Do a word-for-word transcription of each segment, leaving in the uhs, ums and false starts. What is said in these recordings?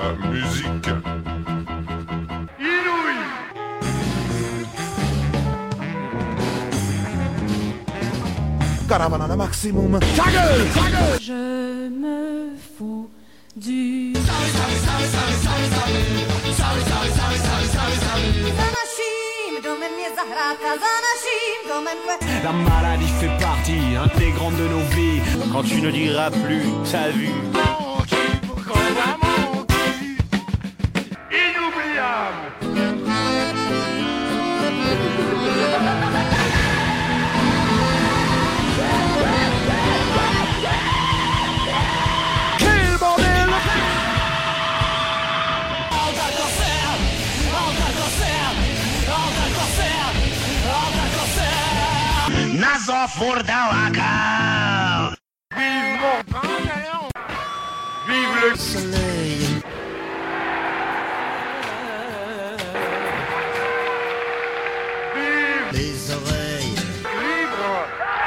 la musique. Inouï. Caravana maximum. Ta gueule, ta gueule. Je me fous du La maladie fait partie intégrante de nos vies. Quand tu ne diras plus ta vue. Inoubliable. Quel bordel. Nazo Furdawaka. Vive mon pantalon. Vive le soleil. Vive Les oreilles. libre.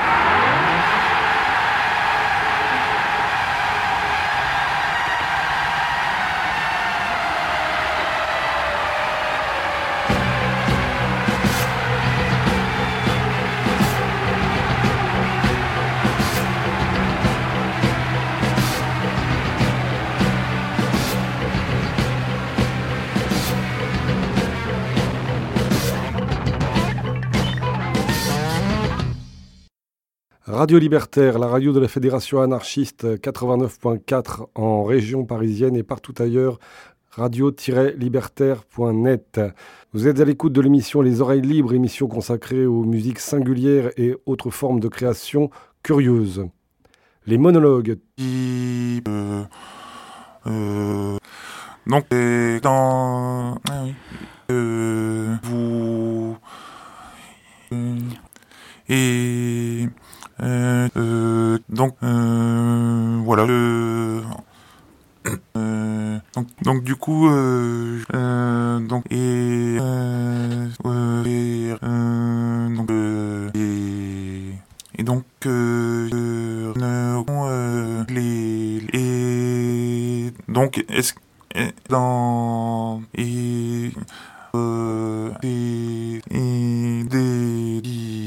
Radio Libertaire, la radio de la Fédération anarchiste quatre-vingt-neuf point quatre en région parisienne et partout ailleurs, radio tiret libertaire point net. Vous êtes à l'écoute de l'émission Les Oreilles Libres, émission consacrée aux musiques singulières et autres formes de création curieuses. Les monologues. Et, euh, euh, donc, euh, dans... Ah oui. Euh, vous... Euh, et... Euh, euh, donc, euh, voilà. Euh, euh, donc, donc, du coup, euh, euh, donc, et... Euh, euh, et, euh, donc, euh, et... Et donc, euh, euh, euh, les, les, donc, est-ce que, dans, et, euh, et, et, des,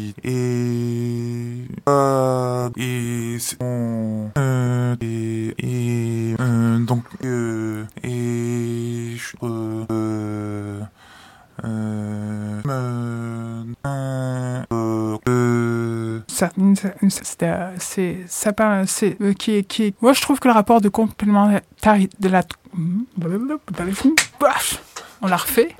et, euh, et, c'est bon, euh, et, et, euh, donc, euh, et, euh, euh, euh, euh, euh, Ça, c'est, euh, c'est, ça parle, c'est, euh, qui est, qui est, moi je trouve que le rapport de complémentarité de la, on l'a refait.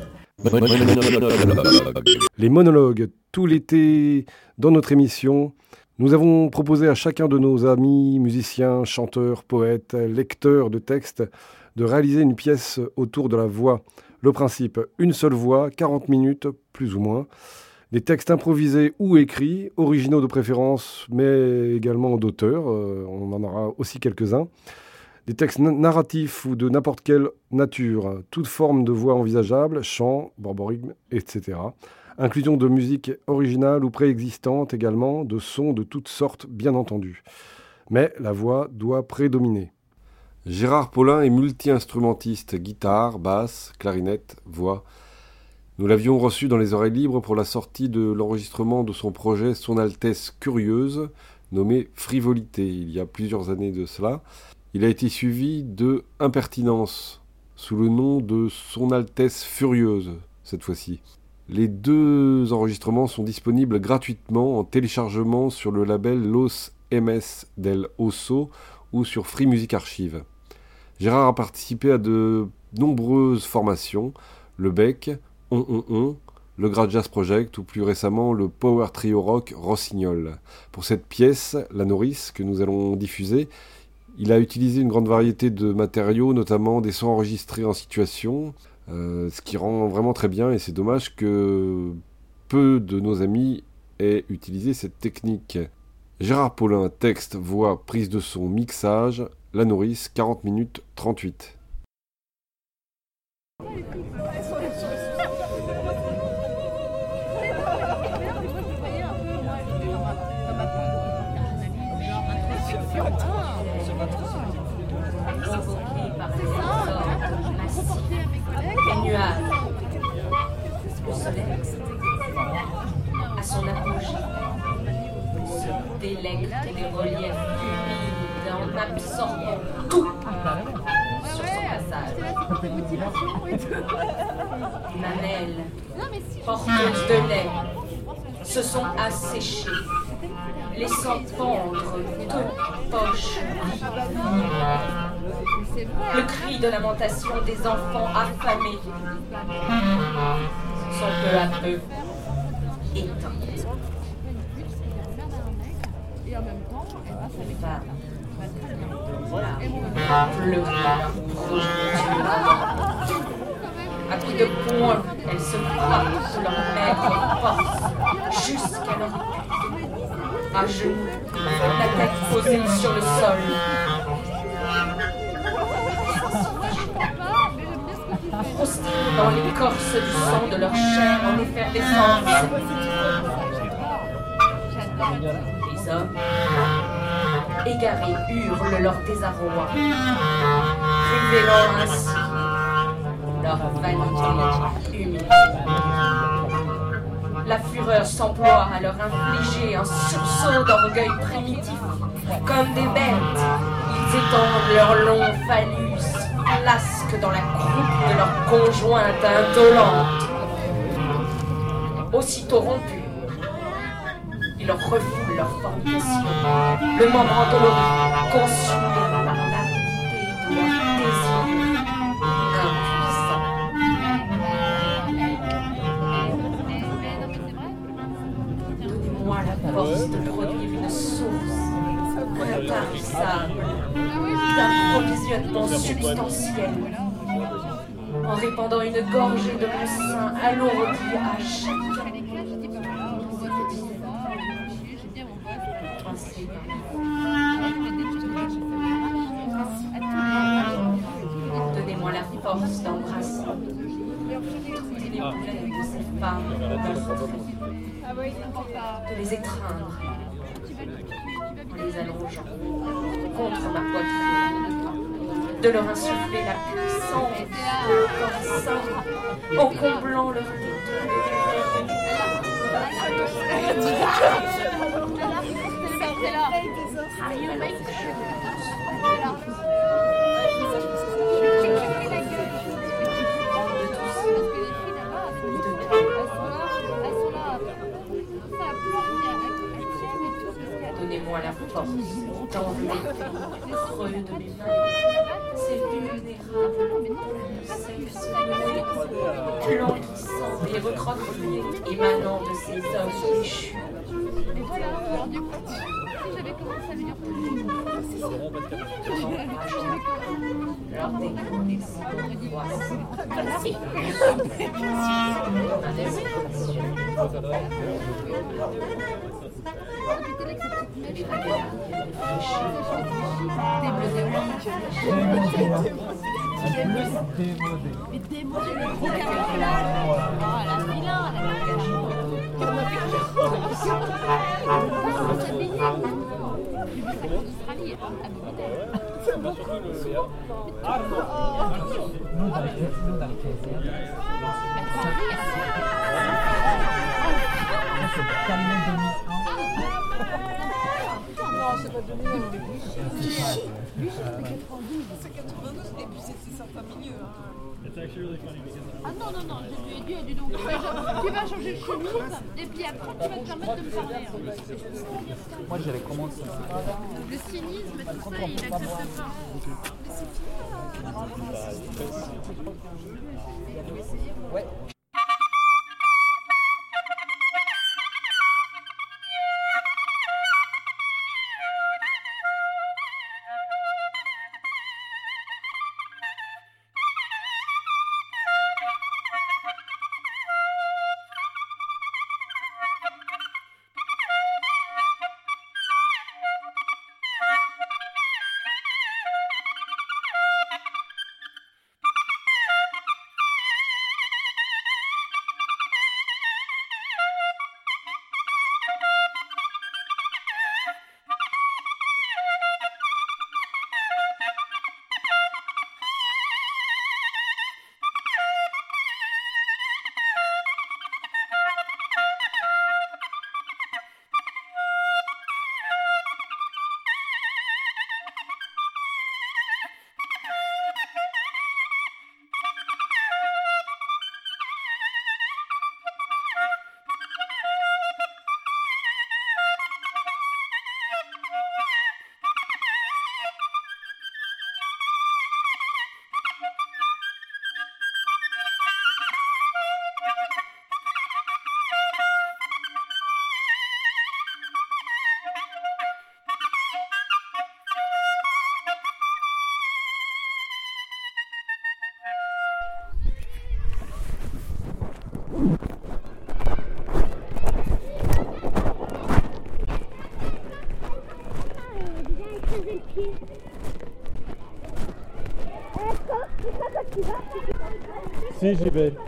Les monologues, tout l'été, dans notre émission, nous avons proposé à chacun de nos amis, musiciens, chanteurs, poètes, lecteurs de textes, de réaliser une pièce autour de la voix. Le principe, une seule voix, quarante minutes, plus ou moins. Des textes improvisés ou écrits, originaux de préférence, mais également d'auteurs, euh, on en aura aussi quelques-uns. Des textes narratifs ou de n'importe quelle nature, toute forme de voix envisageable, chant, borborigme, et cetera. Inclusion de musique originale ou préexistante également, de sons de toutes sortes, bien entendu. Mais la voix doit prédominer. Gérard Paulin est multi-instrumentiste, guitare, basse, clarinette, voix. Nous l'avions reçu dans les Oreilles Libres pour la sortie de l'enregistrement de son projet Son Altesse Curieuse, nommé Frivolité, il y a plusieurs années de cela. Il a été suivi de Impertinence, sous le nom de Son Altesse Furieuse, cette fois-ci. Les deux enregistrements sont disponibles gratuitement en téléchargement sur le label Los M S del Oso ou sur Free Music Archive. Gérard a participé à de nombreuses formations, le Bec, On On On, le Grad Jazz Project ou plus récemment le Power Trio Rock Rossignol. Pour cette pièce, La Nourrice, que nous allons diffuser, il a utilisé une grande variété de matériaux, notamment des sons enregistrés en situation, euh, ce qui rend vraiment très bien et c'est dommage que peu de nos amis aient utilisé cette technique. Gérard Paulin, texte, voix, prise de son, mixage, La Nourrice, quarante minutes trente-huit. C'est ça. relief humide en absorbant tout sur son passage. Mamelles, porteuses de lait, se sont asséchées, laissant pendre deux poches vides. Le cri de lamentation des enfants affamés sont peu à peu éteints. Les femmes pleurent leur progéniture. À coups de poing, elles se frappent de leur maigre force jusqu'à leur épuisement. À genoux, la tête posée sur le sol. Prostrés dans l'écorce du sang de leur chair en effervescence. Les hommes, égarés, hurlent leur désarroi, révélant ainsi leur vanité humide. La fureur s'emploie à leur infliger un sursaut d'orgueil primitif. Comme des bêtes, ils étendent leurs longs phallus, lasquent dans la croupe de leur conjointe indolente. Aussitôt rompus, ils refoulent leur fornication, le membre endolori, consumé par l'aridité de leur désir impuissant. Donnez-moi la force de produire une source intarissable d'approvisionnement substantiel, en répandant une gorgée de mon sein alourdi à chacun. Donnez-moi la force d'embrasser toutes les plaies de ces femmes, de les étreindre en les allongeant contre ma poitrine, de leur insuffler la puissance de leur corps sain, en comblant leur Donnez-moi la force d'envelopper le creux de mes mains, ces vulnérables sexe noué, languissant et recroquevillé, émanant de ces hommes déchus. Et voilà, alors du coup, j'avais commencé à venir pour leur découvrir c'est quatre-vingt-douze et puis c'est certains milieux. Ah non, non, non, je lui ai dit, elle dit donc, tu vas, tu vas changer de chemise et puis après tu vas te permettre de me parler. Moi j'avais commencé. Le cynisme, tout ça, il n'accepte pas. Ouais. Si, j'y vais.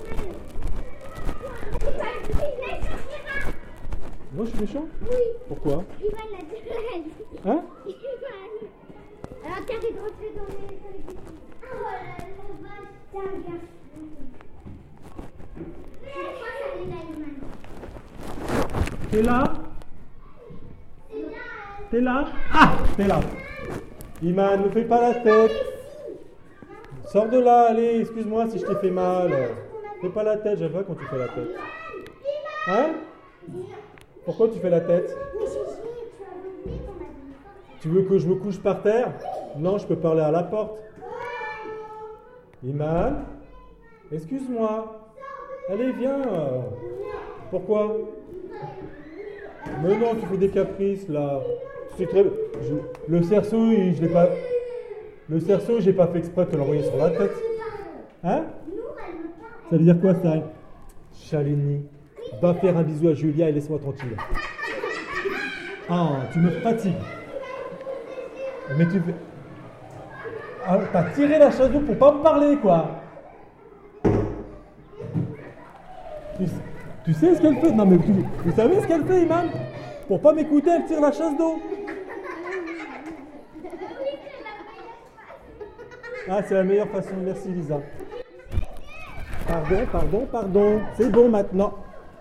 Moi, je suis méchant? Oui. Pourquoi? Il va la dire. Hein? Il va. Alors, t'arrêtes de rentrer dans les. Ah, voilà, la vache, t'es un garçon. Je crois que ça vient d'Allemagne. T'es là? C'est là. T'es là? Ah! T'es là. Iman, ne fais pas la tête. Sors de là, allez, excuse-moi si je t'ai fait mal. Fais pas la tête, j'aime pas quand tu fais la tête. Hein? Pourquoi tu fais la tête? Tu veux que je me couche par terre? Non, je peux parler à la porte. Iman? Excuse-moi. Allez, viens. Pourquoi? Mais non, tu fais des caprices là. C'est très... je... Le cerceau, il- je l'ai pas... Le cerceau, j'ai pas fait exprès de te l'envoyer sur la tête. Hein? Ça veut dire quoi ça? Chalini, va faire un bisou à Julia et laisse-moi tranquille. Ah, tu me fatigues. Mais tu fais... Ah, t'as tiré la chaise d'eau pour pas me parler, quoi. Tu, tu sais ce qu'elle fait? Non mais tu, vous savez ce qu'elle fait, Iman? Pour pas m'écouter, elle tire la chaise d'eau. Ah, c'est la meilleure façon. Merci, Lisa. Pardon, pardon, pardon. C'est bon maintenant.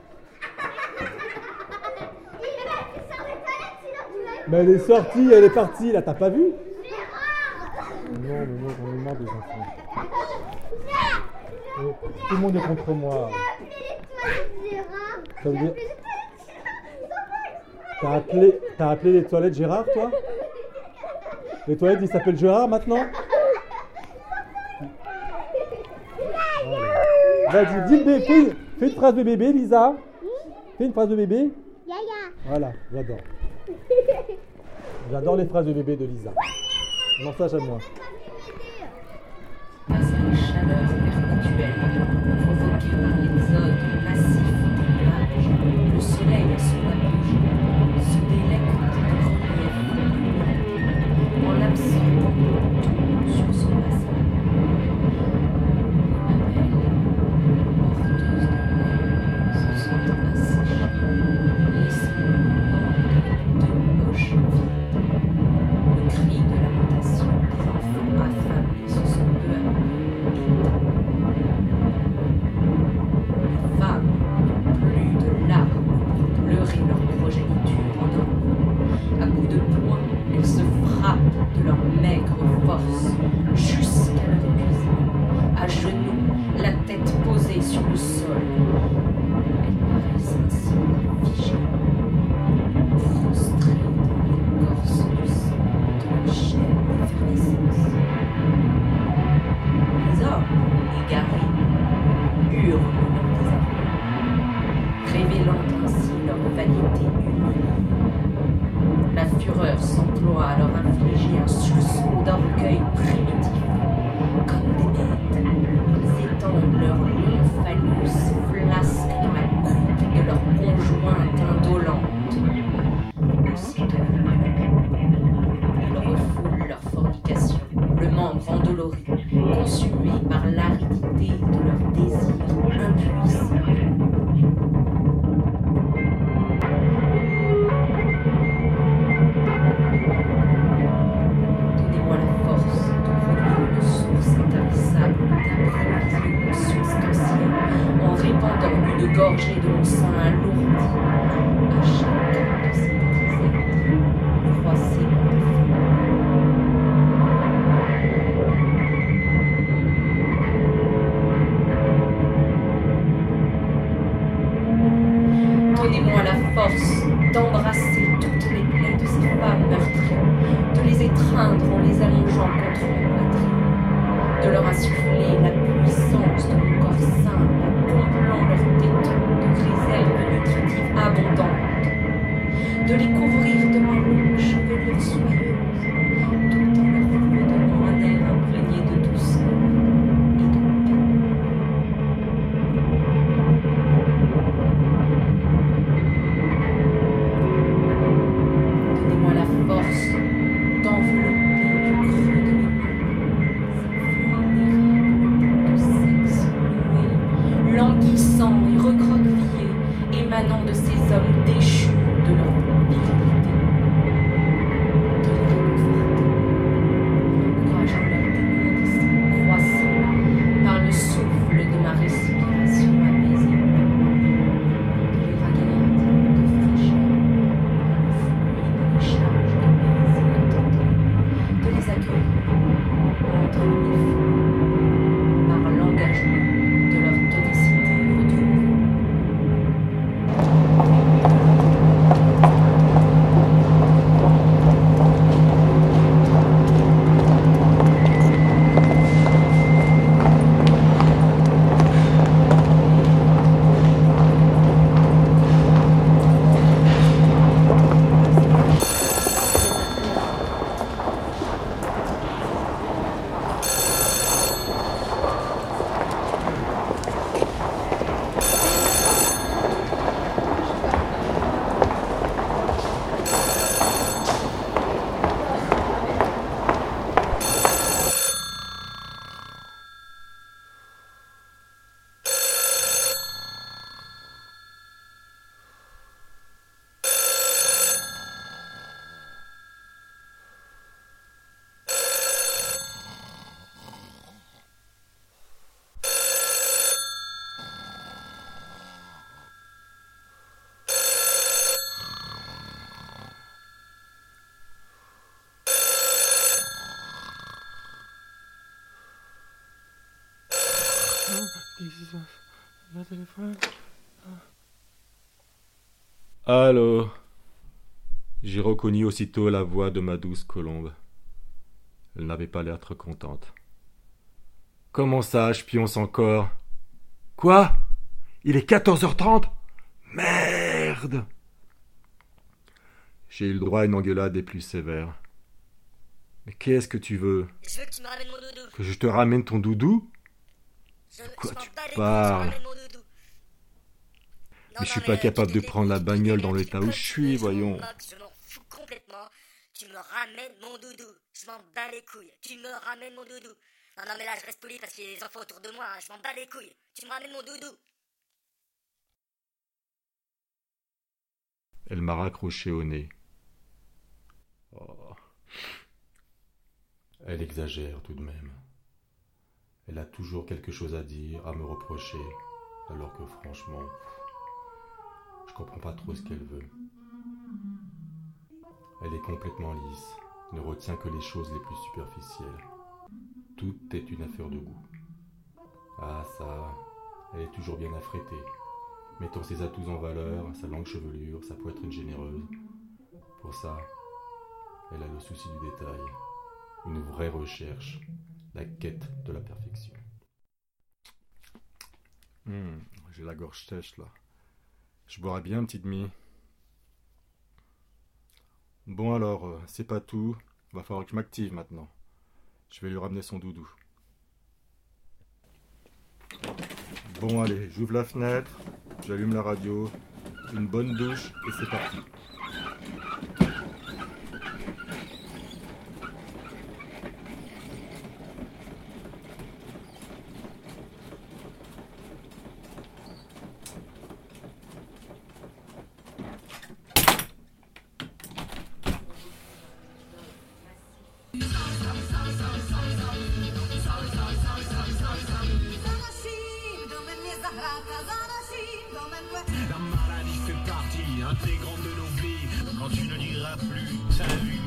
Mais elle est sortie, elle est partie, là, t'as pas vu? Non, mais moi, j'en ai marre des enfants. Oh, tout le monde est contre moi. Ça veut dire... T'as appelé, t'as appelé les toilettes Gérard, toi? Les toilettes, ils s'appellent Gérard maintenant? Vas-y, dis le bébé, fais, fais une phrase de bébé, Lisa. Fais une phrase de bébé. Yaya. Voilà, j'adore. J'adore les phrases de bébé de Lisa. Non, ça, j'aime moins. Face à la chaleur perpétuelle provoquée par l'exode massif des nuages, le soleil à son apogée se délecte de relief en absorbant tout sur son passage. Les mamelles, porteuses de lait, se sont asséchées, laissant pendre deux poches vides. Le cri de lamentation des enfants affamés se sont peu à peu éteints. Les femmes n'ont plus de larmes pour pleurer leur progéniture endormie. À coups de poing, elles se frappent de leur maigre force jusqu'à leur épuisement, à genoux, la tête posée sur le sol. Elles paraissent ainsi figées, prostrées dans l'écorce du sang de leur chair d'effervescence. Les hommes, égarés, hurlent leur désarroi, révélant ainsi leur vanité humiliée. La fureur s'emploie à leur infliger un sursaut d'orgueil primitif. Comme des bêtes, ils étendent leurs longs phallus flasques dans la coupe de leur conjointe indolente. Aussitôt, ils refoulent leur fornication, le membre endolori, consumé par l'aridité de leur désir impuissant. Donnez-moi la force de produire une source intarissable d'approvisionnement substantiel en répandant une gorgée de mon sang alourdi à chacun de ces petits êtres froissés par la faim. Donnez-moi la force d'embrasser toutes les plaies de ces femmes meurtries, de les étreindre en les allongeant contre ma poitrine, de leur insuffler la puissance de mon corps simple en comblant leurs tétons de réserves nutritives abondantes, de les couvrir de ma longue chevelure soyeuse, tout en leur redonnant un air imprégné de douceur et de paix. Allô. J'ai reconnu aussitôt la voix de ma douce Colombe. Elle n'avait pas l'air très contente. Comment ça, je pionce encore? Quoi? Il est quatorze heures trente? Merde! J'ai eu le droit à une engueulade des plus sévères. Mais qu'est-ce que tu veux? Je veux que tu me ramènes mon doudou. Que je te ramène ton doudou? Je, De quoi je tu m'en bats les couilles, parles? tu me ramènes mon doudou. Non, Mais je suis non, pas mais, capable tu de t'es prendre la débrouillé, bagnole tu dans t'es l'état où débrouillé, je tu suis, m'en voyons. moques, je m'en fous complètement. Tu me ramènes mon doudou. Je m'en bats les couilles. Tu me ramènes mon doudou. Non, non, mais là, je reste poli parce qu'il y a des enfants autour de moi. Hein. Je m'en bats les couilles. Tu me ramènes mon doudou. Elle m'a raccroché au nez. Oh. Elle exagère tout de même. Elle a toujours quelque chose à dire, à me reprocher, alors que franchement, je comprends pas trop ce qu'elle veut. Elle est complètement lisse, ne retient que les choses les plus superficielles. Tout est une affaire de goût. Ah ça, elle est toujours bien affrétée, mettant ses atouts en valeur, sa longue chevelure, sa poitrine généreuse. Pour ça, elle a le souci du détail, une vraie recherche, la quête de la perfection. Mmh, j'ai la gorge sèche là. Je boirais bien un petit demi. Bon alors, euh, c'est pas tout. Va falloir que je m'active maintenant. Je vais lui ramener son doudou. Bon allez, j'ouvre la fenêtre, j'allume la radio, une bonne douche et c'est parti. La maladie fait partie intégrante de nos vies. Quand tu ne diras plus, salut.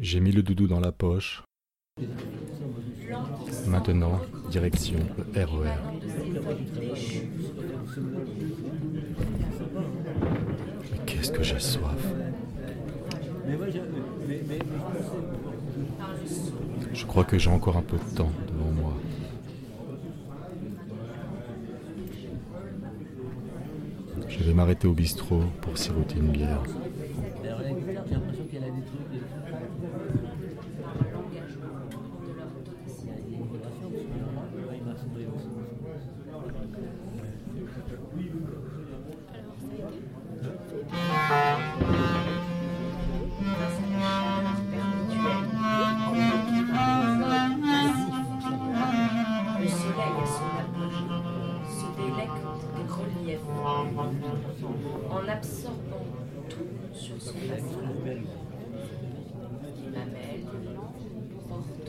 J'ai mis le doudou dans la poche. Maintenant, direction le R E R. Mais qu'est-ce que j'ai soif. Je crois que j'ai encore un peu de temps devant moi. Je vais m'arrêter au bistrot pour siroter une bière. Le soleil à son apogée se délecte des reliefs en absorbant tout sur son passage. Les mamelles portent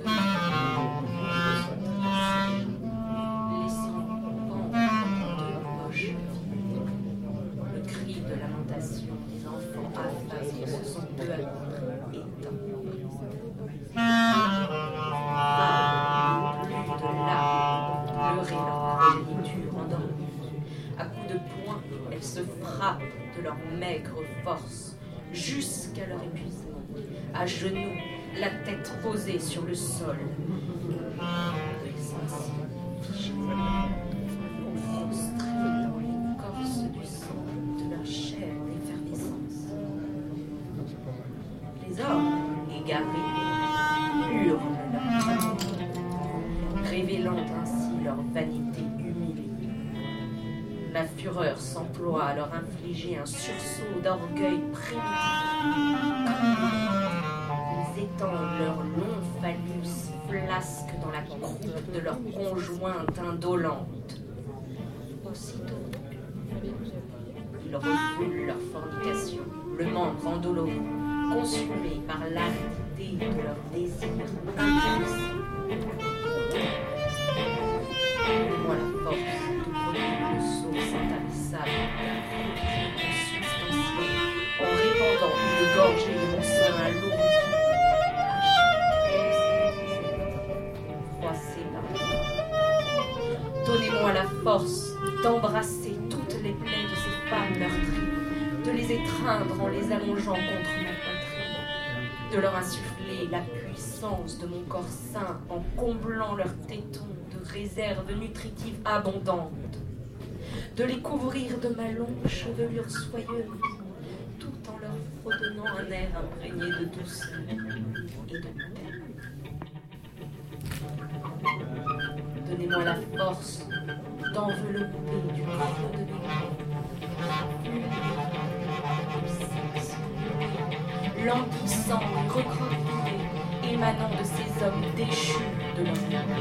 laissant pendre deux poches vides. Le cri de lamentation des enfants affamés se sont peu à peu éteints. Plus de larmes pleurer leur progéniture endormie. À coups de poing, elles se frappent de leur maigre force jusqu'à leur épuisement. À genoux, la tête posée sur le sol. Les sensibles figés, prostrés dans l'écorce du sang de leur chair d'effervescence. Les hommes, égarés, hurlent leur amour, révélant ainsi leur vanité humiliée. La fureur s'emploie à leur infliger un sursaut d'orgueil primitif. Ils étendent leur long phallus flasque dans la croupe de leur conjointe indolente. Aussitôt, ils refoulent leur fornication, le membre endolori, consumé par l'aridité de leur désir impulsif. Donnez-moi la force de produire le sauce intarissable en répandant une gorgée de mon sein à l'eau. Froissé par le vent. Donnez-moi la force d'embrasser toutes les plaies de ces femmes meurtries, de les étreindre en les allongeant contre ma poitrine, de leur insuffler la puissance de mon corps sain en comblant leurs tétons de réserves nutritives abondantes, de les couvrir de ma longue chevelure soyeuse, tout en leur fredonnant un air imprégné de douceur et de paix. Donnez-moi la force d'envelopper du creux de mes lèvres languissant et recroquevillé, émanant de ces hommes déchus de leur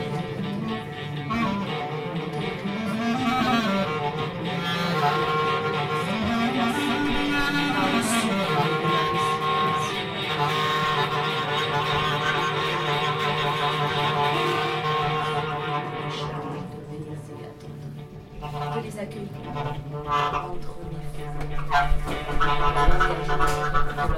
de les accueillir entre mes feux, de leur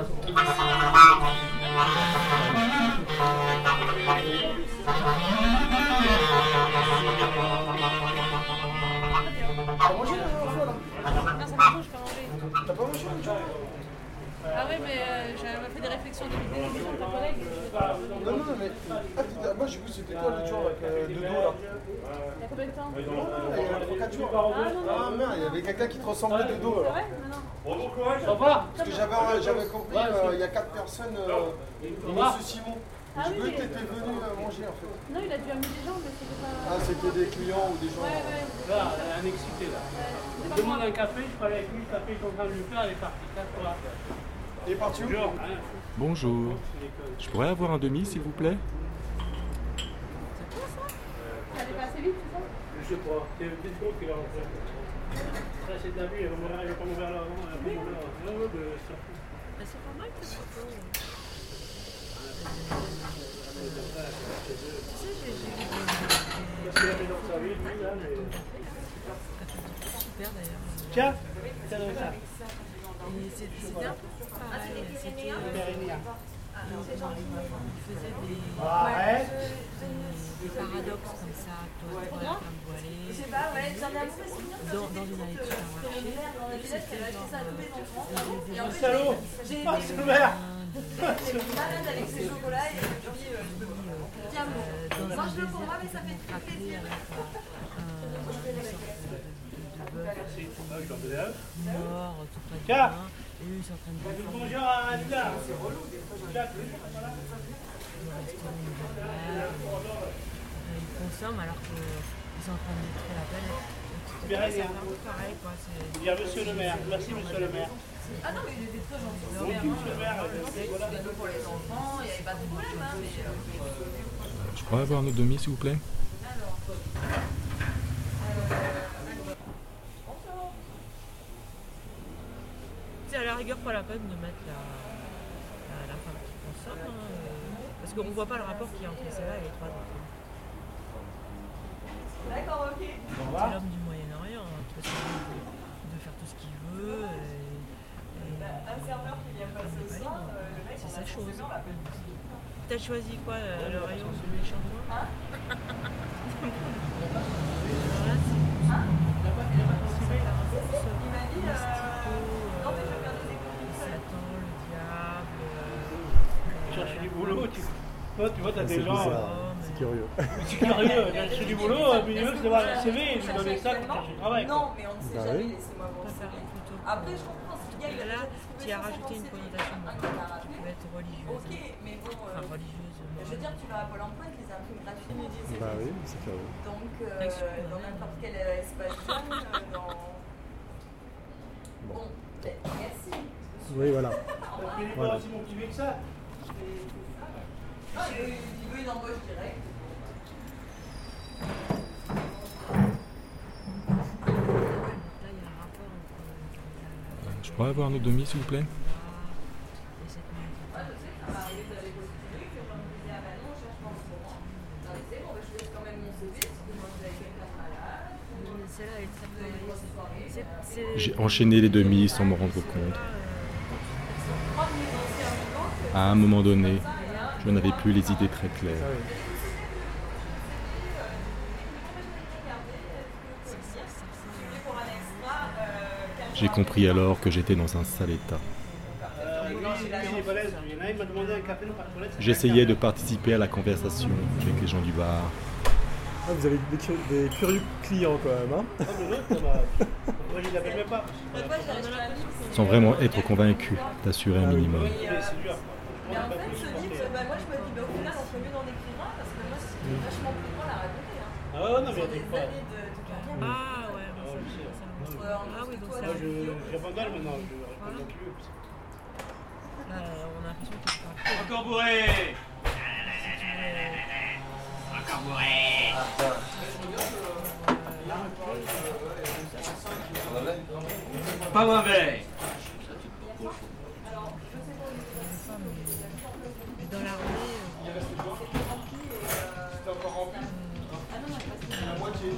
T'as mangé la dernière fois là? Non, ça me je peux manger. T'as pas mangé un jour? Ah ouais, mais euh, j'avais fait des réflexions de vidéo de ta collègue. Non, non, mais ah, moi j'ai vu c'était toi l'autre jour avec euh, Dodo là. Il y a combien de temps? Il y a trois quatre jours. Ah merde, il y avait quelqu'un qui te ressemblait à Dodo alors. Ouais, non, non. Bonjour, courage. Ça va? Parce que j'avais, j'avais compris, euh, il y a quatre personnes, euh, Monsieur Simon. Ah Je oui, veux mais- que t'étais venu euh, manger en fait. Non, il a dû amener des gens, mais c'était pas. Ah, c'était des clients ou des gens. Ouais, ouais. Là, elle est excitée là. Il demande un café, je parlais avec lui, le café, ils sont en train de lui faire, elle est partie. Il est parti où? Bonjour. Je pourrais avoir un demi, s'il vous plaît? Ça allait pas assez vite, c'est ça? Je sais pas, c'est le discours qu'il a en fait. Ça, c'est de la vie, elle va mourir, elle va pas mourir là avant, elle va pas mourir là. Ah ouais, bah, ça fout. Mais c'est pas mal que ça. Tu sais, j'ai. Qu'est-ce qu'il a fait dans sa vie, lui, là, mais. Super d'ailleurs. Tiens, tiens, dans ça. C'était un peu pareil. C'était. Pérénia. Arrête. Des paradoxes comme ça, toi, toi, la femme voilée, dans, dans une allée de supermarché. C'était genre... Un salaud. Ah, c'est le maire. malade avec ses chocolats et puis euh, tiens bon, mange-le pour moi mais ça fait craquer avec une sorte de bœuf mort tout près de moi et eux ils sont en train de bouffer. Bonjour à Anita. C'est relou des fois je ils consomment alors qu'ils sont en train de détruire la planète. Bien, C'est un peu pareil quoi. Bien monsieur le maire, merci monsieur le maire. Ah non, mais il était très gentil. Donc, monsieur le maire, voilà. Cadeau pour les enfants, il n'y avait pas de problème. Hein, mais, euh... Je pourrais avoir un autre demi, s'il vous plaît? C'est à la rigueur pas la peine de mettre la, la, la femme qui consomme, hein, euh, parce qu'on ne voit pas le rapport qu'il y a entre celle-là et les trois enfants. D'accord, ok. C'est l'homme du Moyen-Orient, hein, qui peut se permettre de, de faire tout ce qu'il veut. Et, un serveur qui vient passer au soir, le mec, c'est sa chose. T'as choisi quoi, le, le rayon du méchant noir? Hein? Alors là, c'est plus... Hein? Il m'a dit... Non, mais je vais faire des économies. Satan, le diable... Tu cherches du boulot, tu... Toi, tu vois, t'as des gens... C'est curieux. C'est curieux, tu cherches du boulot, mais il veut savoir le C V et lui donner ça pour chercher du travail. Non, mais on ne sait jamais, laissez-moi voir ça. Après, je comprends. Là, tu as rajouté une connotation morale. Tu peux être religieuse. Ok, mais bon. Enfin, religieuse. Je veux dire, tu vas à Pôle emploi avec les imprimes gratuites. Bah oui, c'est curieux. Donc, euh, dans n'importe quel espace jeune, dans. Bon, merci. Oui, voilà. Il n'est Voilà. pas aussi motivé que ça. Ah, il veut une embauche directe. Je pourrais avoir un autre demi, s'il vous plaît? J'ai enchaîné les demi sans me rendre compte. À un moment donné, je n'avais plus les idées très claires. J'ai compris alors que j'étais dans un sale état. J'essayais de participer à la conversation avec les gens du bar. Ah, vous avez des, cur- des curieux clients quand même, hein? Sans vraiment être convaincu d'assurer un minimum. Mais en fait, ce livre, bah, moi je me dis, bah, au final, on fait mieux d'en écrire un parce que moi, c'est vachement plus drôle à raconter. Hein. Ah ouais, non, mais il y a Sur des des fois. années de, de carrière. Ah ouais, bon, ça, ça, ça, ah oui, donc ça. Moi, je j'abandonne maintenant, je réponds plus. Là, on a l'impression qu'il parle. Encore bourré. Encore bourré. Pas mauvais. Dans la rue, C'était encore rempli. ah non, non, pas La moitié.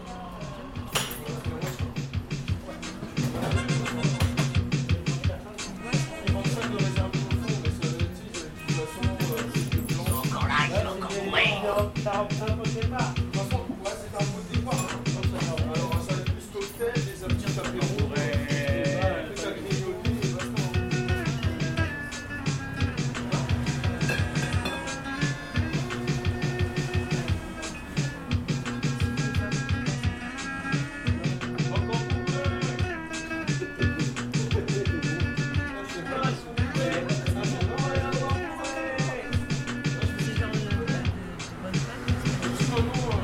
Encore là, il est encore bourré. Ça reprend un peu de départ. De toute façon, ouais, c'était un peu de départ. Alors, ça va être plus cocktail, des petits apéros. Plus à grignoter et basta. de bonne femme.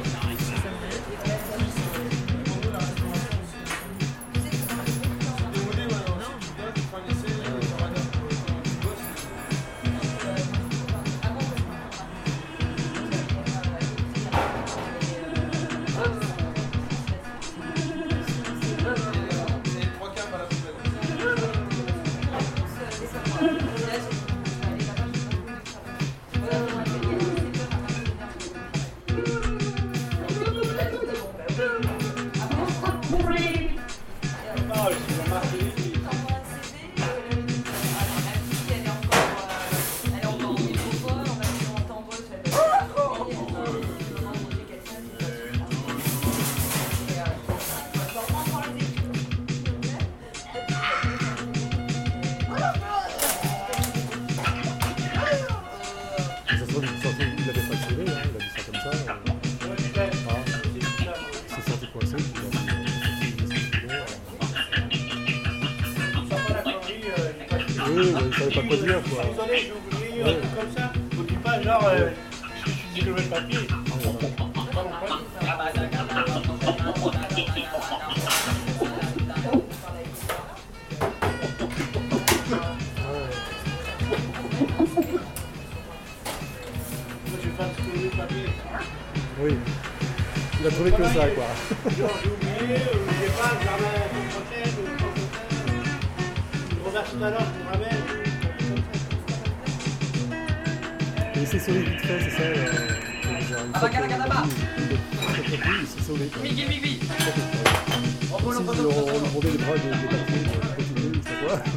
Oui, mais il savait pas quoi dire, quoi. Désolé, j'ai oublié, un truc comme ça. Faut dis pas genre, euh, je suis désolé le papier. Oui. Il a trouvé que ça, quoi. Genre, j'ai oublié, euh, je sais pas, je ramène la semaine prochaine, ou le prochain. Je remercie tout à l'heure, je vous ramène. Il s'est sauvé vite fait, c'est ça. Euh, il s'est sauvé. Migui, Migui. Si on demandait les bras des papiers pour continuer, il sait quoi.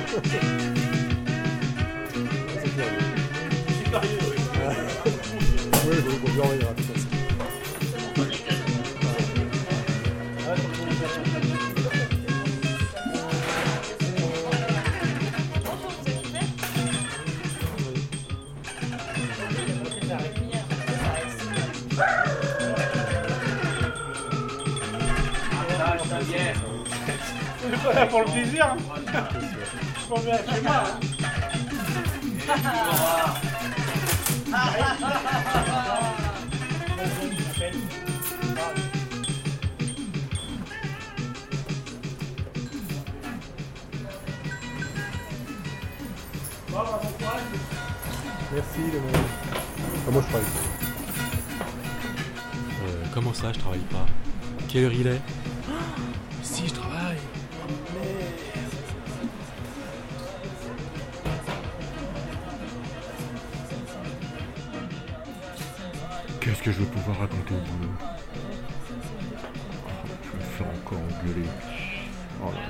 C'est clair. Supérieur, oui. Oui, il faut bien revenir à tout ça. Je suis pas là pour le plaisir. Hein. Je m'en viens chez moi. Merci, le monde. Ah, moi, je travaille. Euh, comment ça, je travaille pas? Quelle heure il est? Si, je travaille. Qu'est-ce que je veux pouvoir raconter au boulot? Oh, je vais me faire encore engueuler. Oh là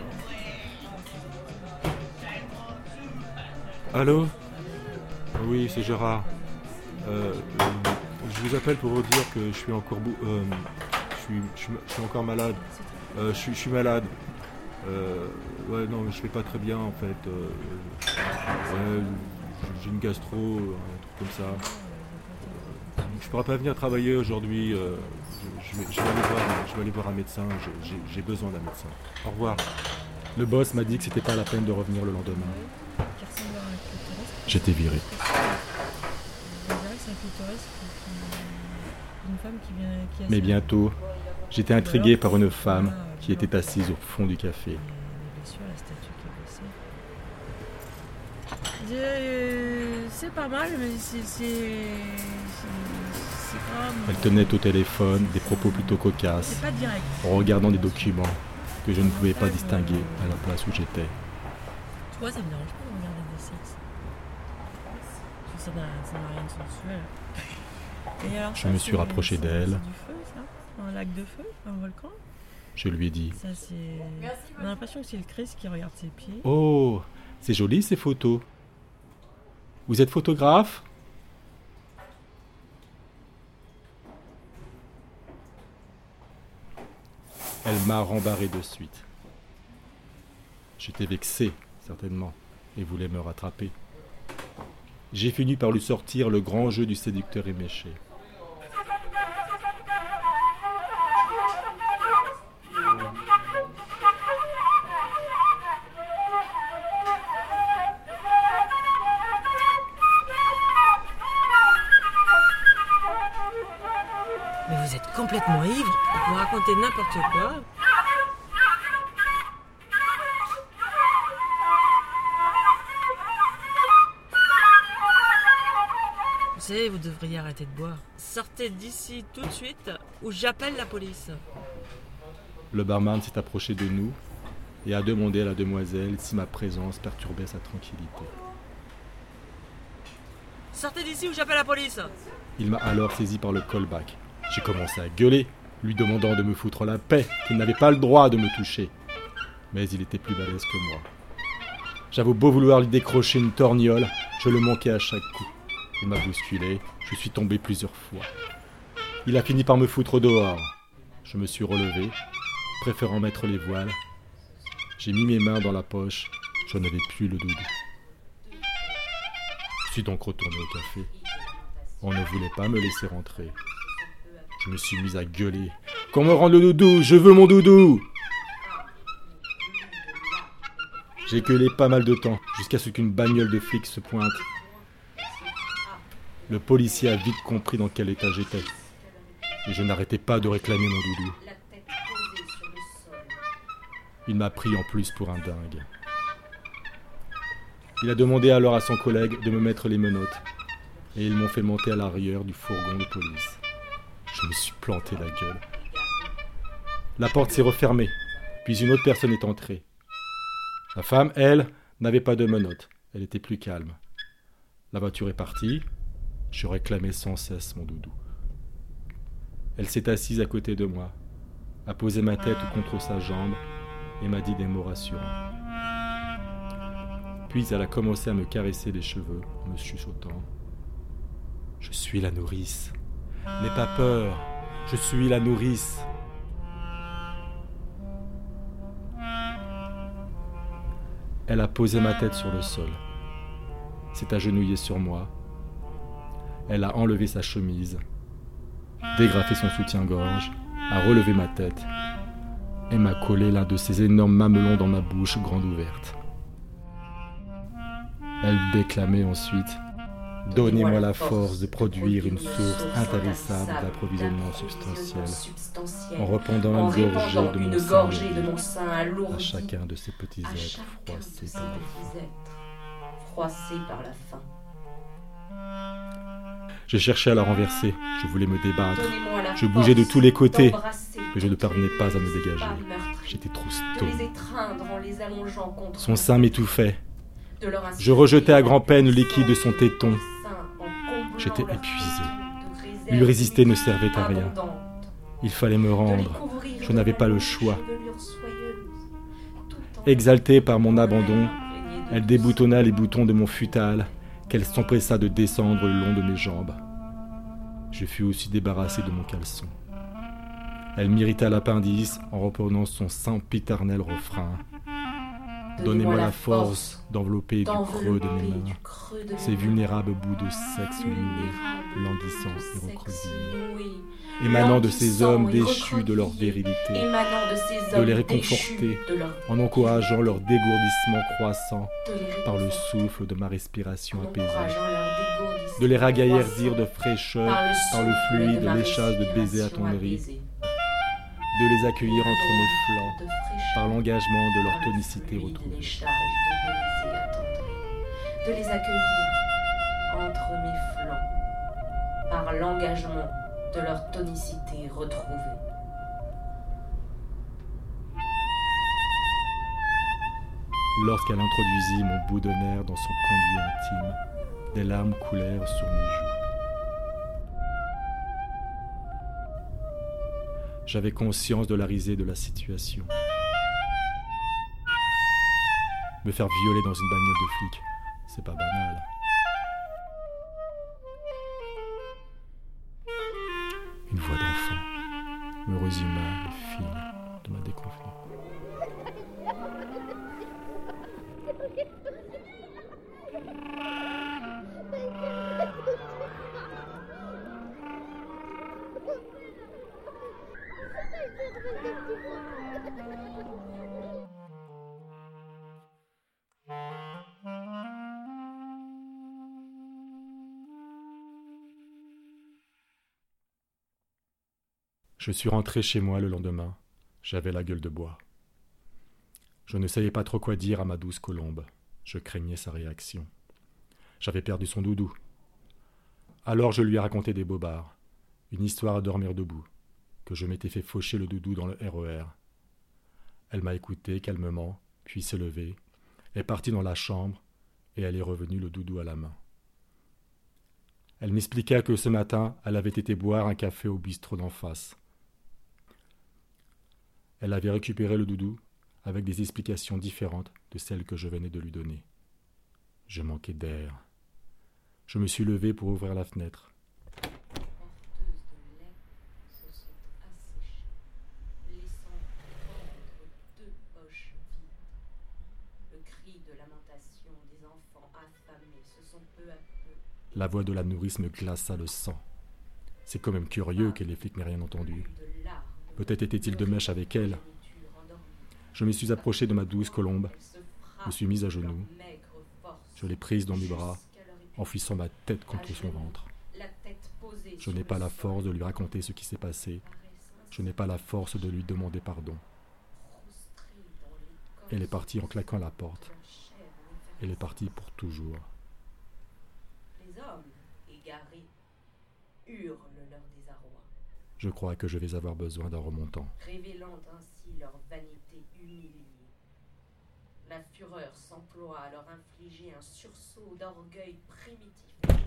là. Allô? Oui, c'est Gérard. Euh, euh, je vous appelle pour vous dire que je suis encore bou- euh, je suis, je suis, je suis encore malade. Euh, je, suis, je suis malade. Euh, ouais, non, je vais pas très bien en fait. Euh, ouais, j'ai une gastro, un truc comme ça. Je pourrais pas venir travailler aujourd'hui. Euh, je, je, vais, je, vais aller voir, je vais aller voir un médecin. Je, j'ai, j'ai besoin d'un médecin. Au revoir. Le boss m'a dit que c'était pas la peine de revenir le lendemain. J'étais viré. Mais bientôt, j'étais intrigué par une femme qui était assise au fond du café. Euh, c'est pas mal, mais c'est, c'est, c'est, c'est pas... Elle tenait au téléphone des propos plutôt cocasses, C'est pas direct. en regardant des documents que je ne pouvais pas distinguer à la place où j'étais. Tu vois, ça me dérange pas de regarder des sexes. Parce que ça n'a, ça n'a rien de sensuel. Et alors, Je ça, me c'est- suis rapproché c'est- d'elle. C'est du feu, ça? Un lac de feu? Un volcan? Je lui ai dit Ça, c'est... On a l'impression que c'est le Christ qui regarde ses pieds. « Oh, c'est joli ces photos. Vous êtes photographe ?» Elle m'a rembarré de suite. J'étais vexé, certainement, et voulait me rattraper. J'ai fini par lui sortir le grand jeu du séducteur éméché. Mais vous êtes complètement ivre. Vous racontez n'importe quoi. Vous savez, vous devriez arrêter de boire. Sortez d'ici tout de suite ou j'appelle la police. Le barman s'est approché de nous et a demandé à la demoiselle si ma présence perturbait sa tranquillité. Sortez d'ici ou j'appelle la police. Il m'a alors saisi par le callback. J'ai commencé à gueuler, lui demandant de me foutre la paix, qu'il n'avait pas le droit de me toucher. Mais il était plus balèze que moi. J'avais beau vouloir lui décrocher une torgnole, je le manquais à chaque coup. Il m'a bousculé, je suis tombé plusieurs fois. Il a fini par me foutre dehors. Je me suis relevé, préférant mettre les voiles. J'ai mis mes mains dans la poche, je n'avais plus le doudou. Je suis donc retourné au café. On ne voulait pas me laisser rentrer. Je me suis mis à gueuler. Qu'on me rende le doudou, je veux mon doudou! J'ai gueulé pas mal de temps, jusqu'à ce qu'une bagnole de flics se pointe. Le policier a vite compris dans quel état j'étais. Et je n'arrêtais pas de réclamer mon doudou. Il m'a pris en plus pour un dingue. Il a demandé alors à son collègue de me mettre les menottes. Et ils m'ont fait monter à l'arrière du fourgon de police. Je me suis planté la gueule. La porte s'est refermée, puis une autre personne est entrée. La femme, elle, n'avait pas de menottes. Elle était plus calme. La voiture est partie. Je réclamais sans cesse mon doudou. Elle s'est assise à côté de moi, a posé ma tête contre sa jambe et m'a dit des mots rassurants. Puis elle a commencé à me caresser les cheveux en me chuchotant. « Je suis la nourrice. N'aie pas peur. Je suis la nourrice. » Elle a posé ma tête sur le sol, s'est agenouillée sur moi. Elle a enlevé sa chemise, dégrafé son soutien-gorge, a relevé ma tête et m'a collé l'un de ses énormes mamelons dans ma bouche grande ouverte. Elle déclamait ensuite « Donnez-moi la force de produire une source intarissable d'approvisionnement substantiel en répandant une gorgée de mon sein à chacun de ces petits êtres froissés par la faim. » Je cherchais à la renverser, je voulais me débattre, je bougeais de tous les côtés, mais je ne parvenais pas à me dégager. J'étais trop stone. Son sein m'étouffait. Je rejetais à grand-peine le liquide de son téton. J'étais épuisé. Lui résister ne servait à rien. Il fallait me rendre. Je n'avais pas le choix. Exaltée par mon abandon, elle déboutonna les boutons de mon futal, qu'elle s'empressa de descendre le long de mes jambes. Je fus aussi débarrassé de mon caleçon. Elle m'irrita l'appendice en reprenant son sempiternel refrain. Donnez-moi la force d'envelopper du creux de mes mains ces vulnérables bouts de sexe noués, languissants et recroquevillés, émanant de ces hommes déchus de leur virilité, de les réconforter en encourageant leur dégourdissement croissant par le souffle de ma respiration apaisée, de les ragaillardir de fraîcheur par le fluide léchage de baisers attendris, de les accueillir entre mes flancs par l'engagement de leur tonicité retrouvée. De les accueillir entre mes flancs par l'engagement de leur tonicité retrouvée. Lorsqu'elle introduisit mon bout de nerf dans son conduit intime, des larmes coulèrent sur mes joues. J'avais conscience de la risée de la situation. Me faire violer dans une bagnole de flics, c'est pas banal. Une voix d'enfant me résuma les fils de ma déconvenue. Je suis rentré chez moi le lendemain. J'avais la gueule de bois. Je ne savais pas trop quoi dire à ma douce Colombe. Je craignais sa réaction. J'avais perdu son doudou. Alors je lui ai raconté des bobards, une histoire à dormir debout, que je m'étais fait faucher le doudou dans le R E R. Elle m'a écouté calmement, puis s'est levée, est partie dans la chambre, et elle est revenue le doudou à la main. Elle m'expliqua que ce matin, elle avait été boire un café au bistrot d'en face. Elle avait récupéré le doudou avec des explications différentes de celles que je venais de lui donner. Je manquais d'air. Je me suis levé pour ouvrir la fenêtre. La voix de la nourrice me glaça le sang. C'est quand même curieux que les flics n'aient rien entendu. Peut-être était-il de mèche avec elle. Je me suis approché de ma douce Colombe. me suis mise à genoux. Je l'ai prise dans mes bras, enfouissant ma tête contre son ventre. Je n'ai pas la force de lui raconter ce qui s'est passé. Je n'ai pas la force de lui demander pardon. Elle est partie en claquant la porte. Elle est partie pour toujours. Les hommes, égarés, hurlent leur désarroi, Je crois que je vais avoir besoin d'un remontant. révélant ainsi leur vanité humiliée. La fureur s'emploie à leur infliger un sursaut d'orgueil primitif.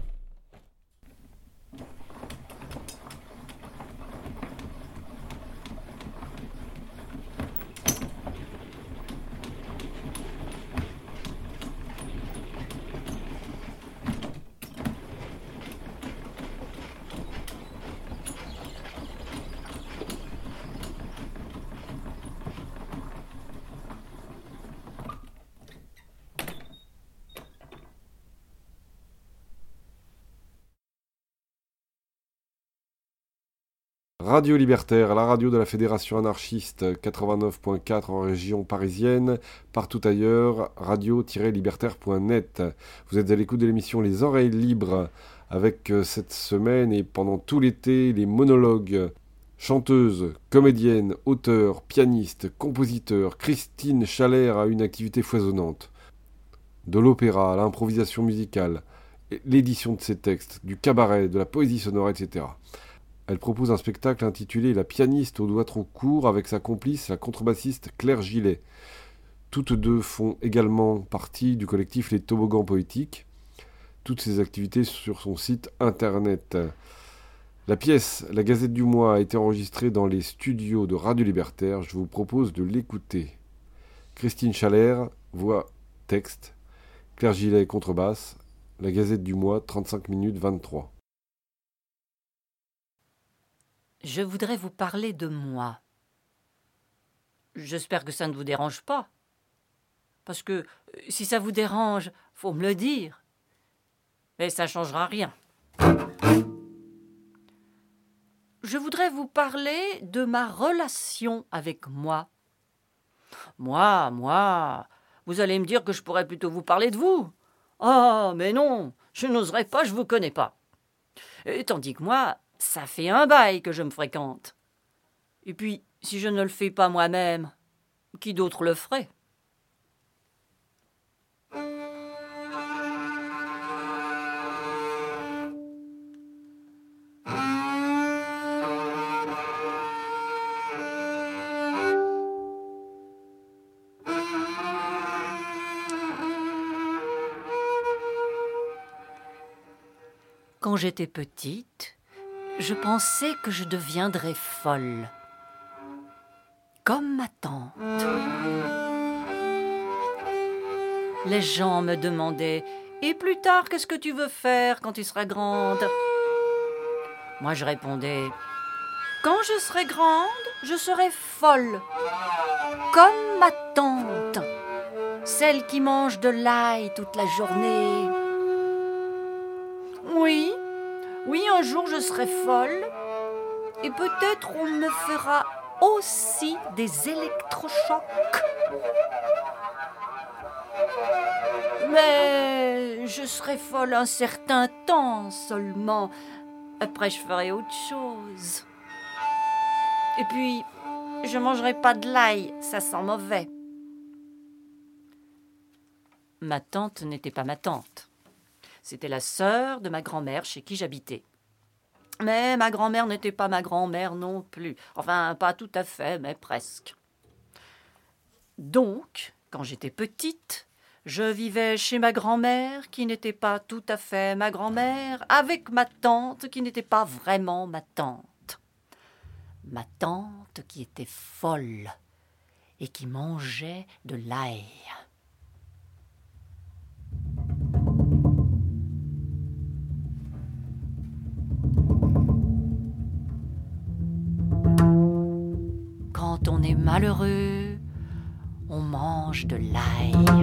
Radio Libertaire, la radio de la Fédération anarchiste quatre-vingt-neuf point quatre en région parisienne, partout ailleurs, radio tiret libertaire point net. Vous êtes à l'écoute de l'émission Les Oreilles Libres, avec cette semaine et pendant tout l'été, les monologues. Chanteuse, comédienne, auteure, pianiste, compositeur, Christine Schaller a une activité foisonnante. De l'opéra à l'improvisation musicale, l'édition de ses textes, du cabaret, de la poésie sonore, et cetera. Elle propose un spectacle intitulé « La pianiste aux doigts trop courts » avec sa complice, la contrebassiste Claire Gillet. Toutes deux font également partie du collectif Les Toboggans Poétiques. Toutes ces activités sur son site internet. La pièce « La Gazette du Mois » a été enregistrée dans les studios de Radio Libertaire. Je vous propose de l'écouter. Christine Schaller, voix, texte. Claire Gillet, contrebasse. La Gazette du Mois, trente-cinq minutes vingt-trois. Je voudrais vous parler de moi. J'espère que ça ne vous dérange pas. Parce que si ça vous dérange, faut me le dire. Mais ça ne changera rien. Je voudrais vous parler de ma relation avec moi. Moi, moi, vous allez me dire que je pourrais plutôt vous parler de vous. Oh, mais non, je n'oserais pas, je vous connais pas. Et tandis que moi, ça fait un bail que je me fréquente. Et puis, si je ne le fais pas moi-même, qui d'autre le ferait ? Quand j'étais petite, je pensais que je deviendrais folle, comme ma tante. Les gens me demandaient « Et plus tard, qu'est-ce que tu veux faire quand tu seras grande ?» Moi, je répondais « Quand je serai grande, je serai folle, comme ma tante, celle qui mange de l'ail toute la journée. » Oui, oui, un jour je serai folle, et peut-être on me fera aussi des électrochocs. Mais je serai folle un certain temps seulement. Après, je ferai autre chose. Et puis, je mangerai pas de l'ail, ça sent mauvais. Ma tante n'était pas ma tante. C'était la sœur de ma grand-mère chez qui j'habitais. Mais ma grand-mère n'était pas ma grand-mère non plus. Enfin, pas tout à fait, mais presque. Donc, quand j'étais petite, je vivais chez ma grand-mère, qui n'était pas tout à fait ma grand-mère, avec ma tante, qui n'était pas vraiment ma tante. Ma tante qui était folle et qui mangeait de l'ail. Quand on est malheureux, on mange de l'ail.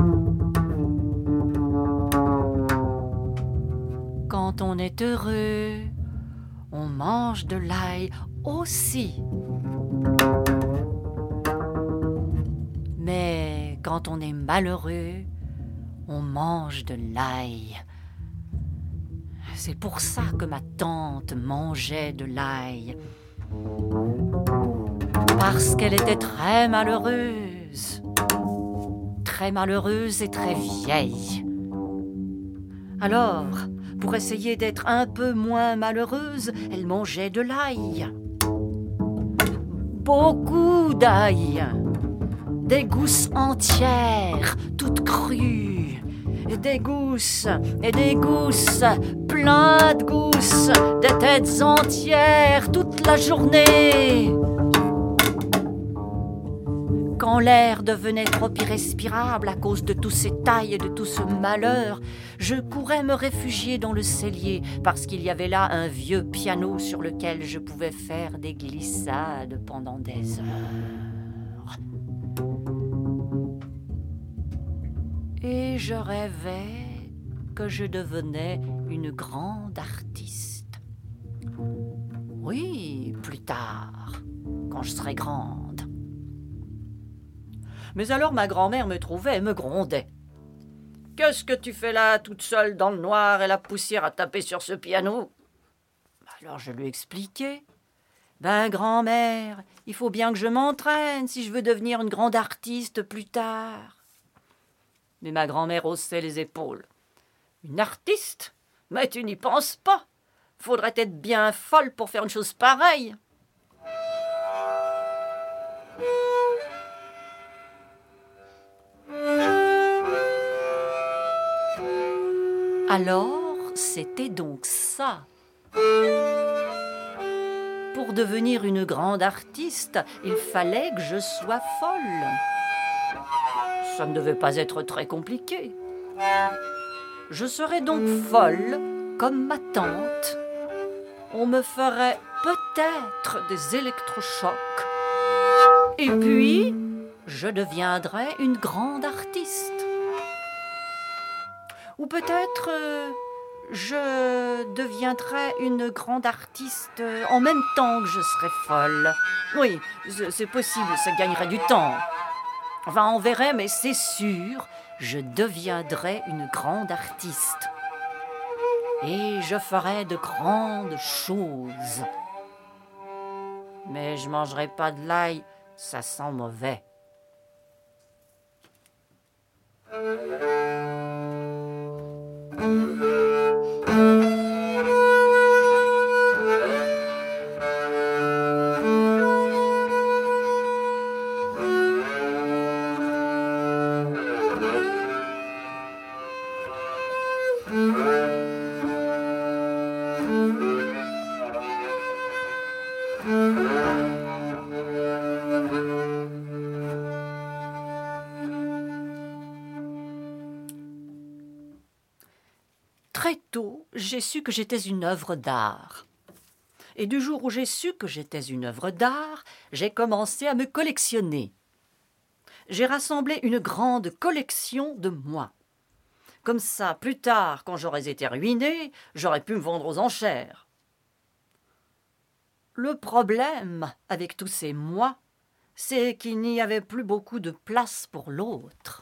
Quand on est heureux, on mange de l'ail aussi. Mais quand on est malheureux, on mange de l'ail. C'est pour ça que ma tante mangeait de l'ail. Parce qu'elle était très malheureuse. Très malheureuse et très vieille. Alors, pour essayer d'être un peu moins malheureuse, elle mangeait de l'ail. Beaucoup d'ail. Des gousses entières, toutes crues. Des gousses et des gousses, plein de gousses, des têtes entières toute la journée. Quand l'air devenait trop irrespirable à cause de tous ces tailles et de tout ce malheur, je courais me réfugier dans le cellier parce qu'il y avait là un vieux piano sur lequel je pouvais faire des glissades pendant des heures. Et je rêvais que je devenais une grande artiste. Oui, plus tard, quand je serai grande. Mais alors ma grand-mère me trouvait et me grondait. « Qu'est-ce que tu fais là, toute seule dans le noir et la poussière à taper sur ce piano ?» Alors je lui expliquais. « Ben, grand-mère, il faut bien que je m'entraîne si je veux devenir une grande artiste plus tard. » Mais ma grand-mère haussait les épaules. « Une artiste ? Mais tu n'y penses pas. Faudrait être bien folle pour faire une chose pareille. » Alors, c'était donc ça. Pour devenir une grande artiste, il fallait que je sois folle. Ça ne devait pas être très compliqué. Je serais donc folle, comme ma tante. On me ferait peut-être des électrochocs. Et puis, je deviendrais une grande artiste. Ou peut-être euh, je deviendrai une grande artiste en même temps que je serai folle. Oui, c'est possible, ça gagnerait du temps. Enfin, on verrait, mais c'est sûr, je deviendrai une grande artiste. Et je ferai de grandes choses. Mais je mangerai pas de l'ail, ça sent mauvais. Très tôt, j'ai su que j'étais une œuvre d'art. Et du jour où j'ai su que j'étais une œuvre d'art, j'ai commencé à me collectionner. J'ai rassemblé une grande collection de moi. Comme ça, plus tard, quand j'aurais été ruinée, j'aurais pu me vendre aux enchères. Le problème avec tous ces moi, c'est qu'il n'y avait plus beaucoup de place pour l'autre.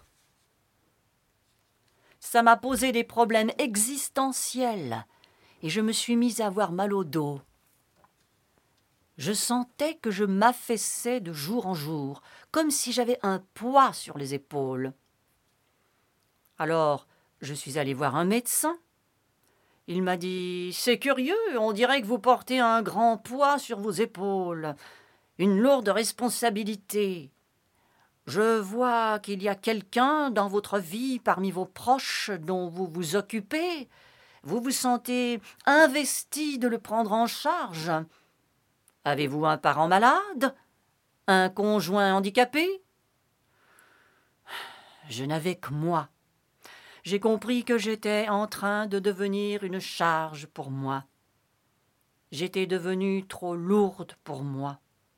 Ça m'a posé des problèmes existentiels et je me suis mise à avoir mal au dos. Je sentais que je m'affaissais de jour en jour, comme si j'avais un poids sur les épaules. Alors, je suis allée voir un médecin. Il m'a dit « C'est curieux, on dirait que vous portez un grand poids sur vos épaules, une lourde responsabilité. Je vois qu'il y a quelqu'un dans votre vie parmi vos proches dont vous vous occupez. Vous vous sentez investi de le prendre en charge. Avez-vous un parent malade? Un conjoint handicapé? » Je n'avais que moi. J'ai compris que j'étais en train de devenir une charge pour moi. J'étais devenue trop lourde pour moi.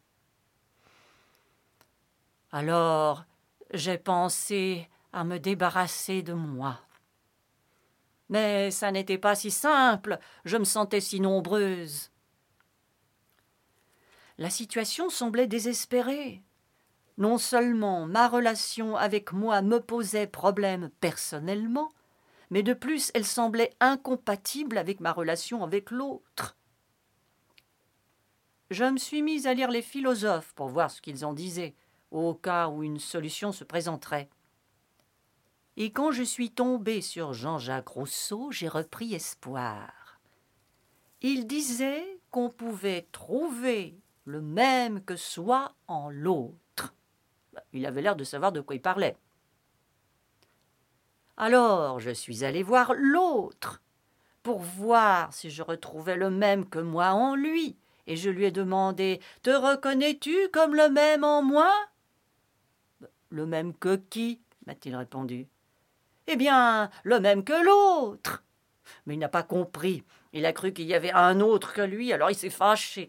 Alors, j'ai pensé à me débarrasser de moi. Mais ça n'était pas si simple, je me sentais si nombreuse. La situation semblait désespérée. Non seulement ma relation avec moi me posait problème personnellement, mais de plus elle semblait incompatible avec ma relation avec l'autre. Je me suis mise à lire les philosophes pour voir ce qu'ils en disaient, au cas où une solution se présenterait. Et quand je suis tombée sur Jean-Jacques Rousseau, j'ai repris espoir. Il disait qu'on pouvait trouver le même que soi en l'autre. Il avait l'air de savoir de quoi il parlait. Alors je suis allée voir l'autre, pour voir si je retrouvais le même que moi en lui, et je lui ai demandé « Te reconnais-tu comme le même en moi ?»« Le même que qui ?» m'a-t-il répondu. « Eh bien, le même que l'autre !» Mais il n'a pas compris. Il a cru qu'il y avait un autre que lui, alors il s'est fâché.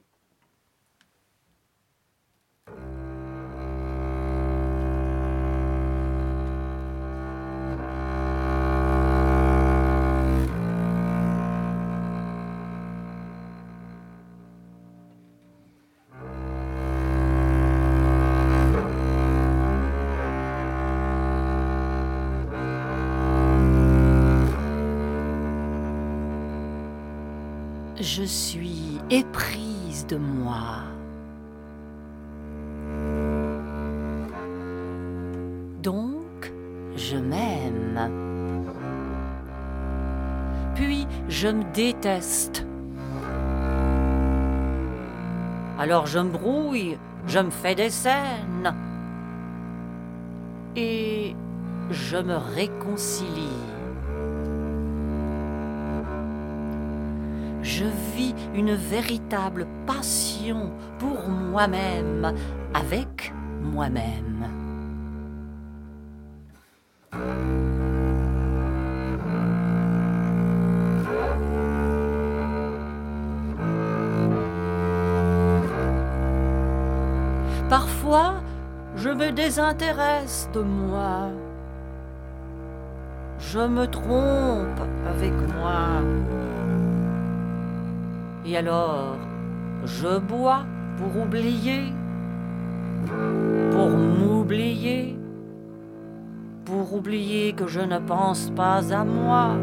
Je suis éprise de moi. Donc, je m'aime. Puis, je me déteste. Alors, je me brouille, je me fais des scènes. Et je me réconcilie. Je vis une véritable passion pour moi-même, avec moi-même. Parfois, je me désintéresse de moi. Je me trompe avec moi. Et alors, je bois pour oublier, pour m'oublier, pour oublier que je ne pense pas à moi.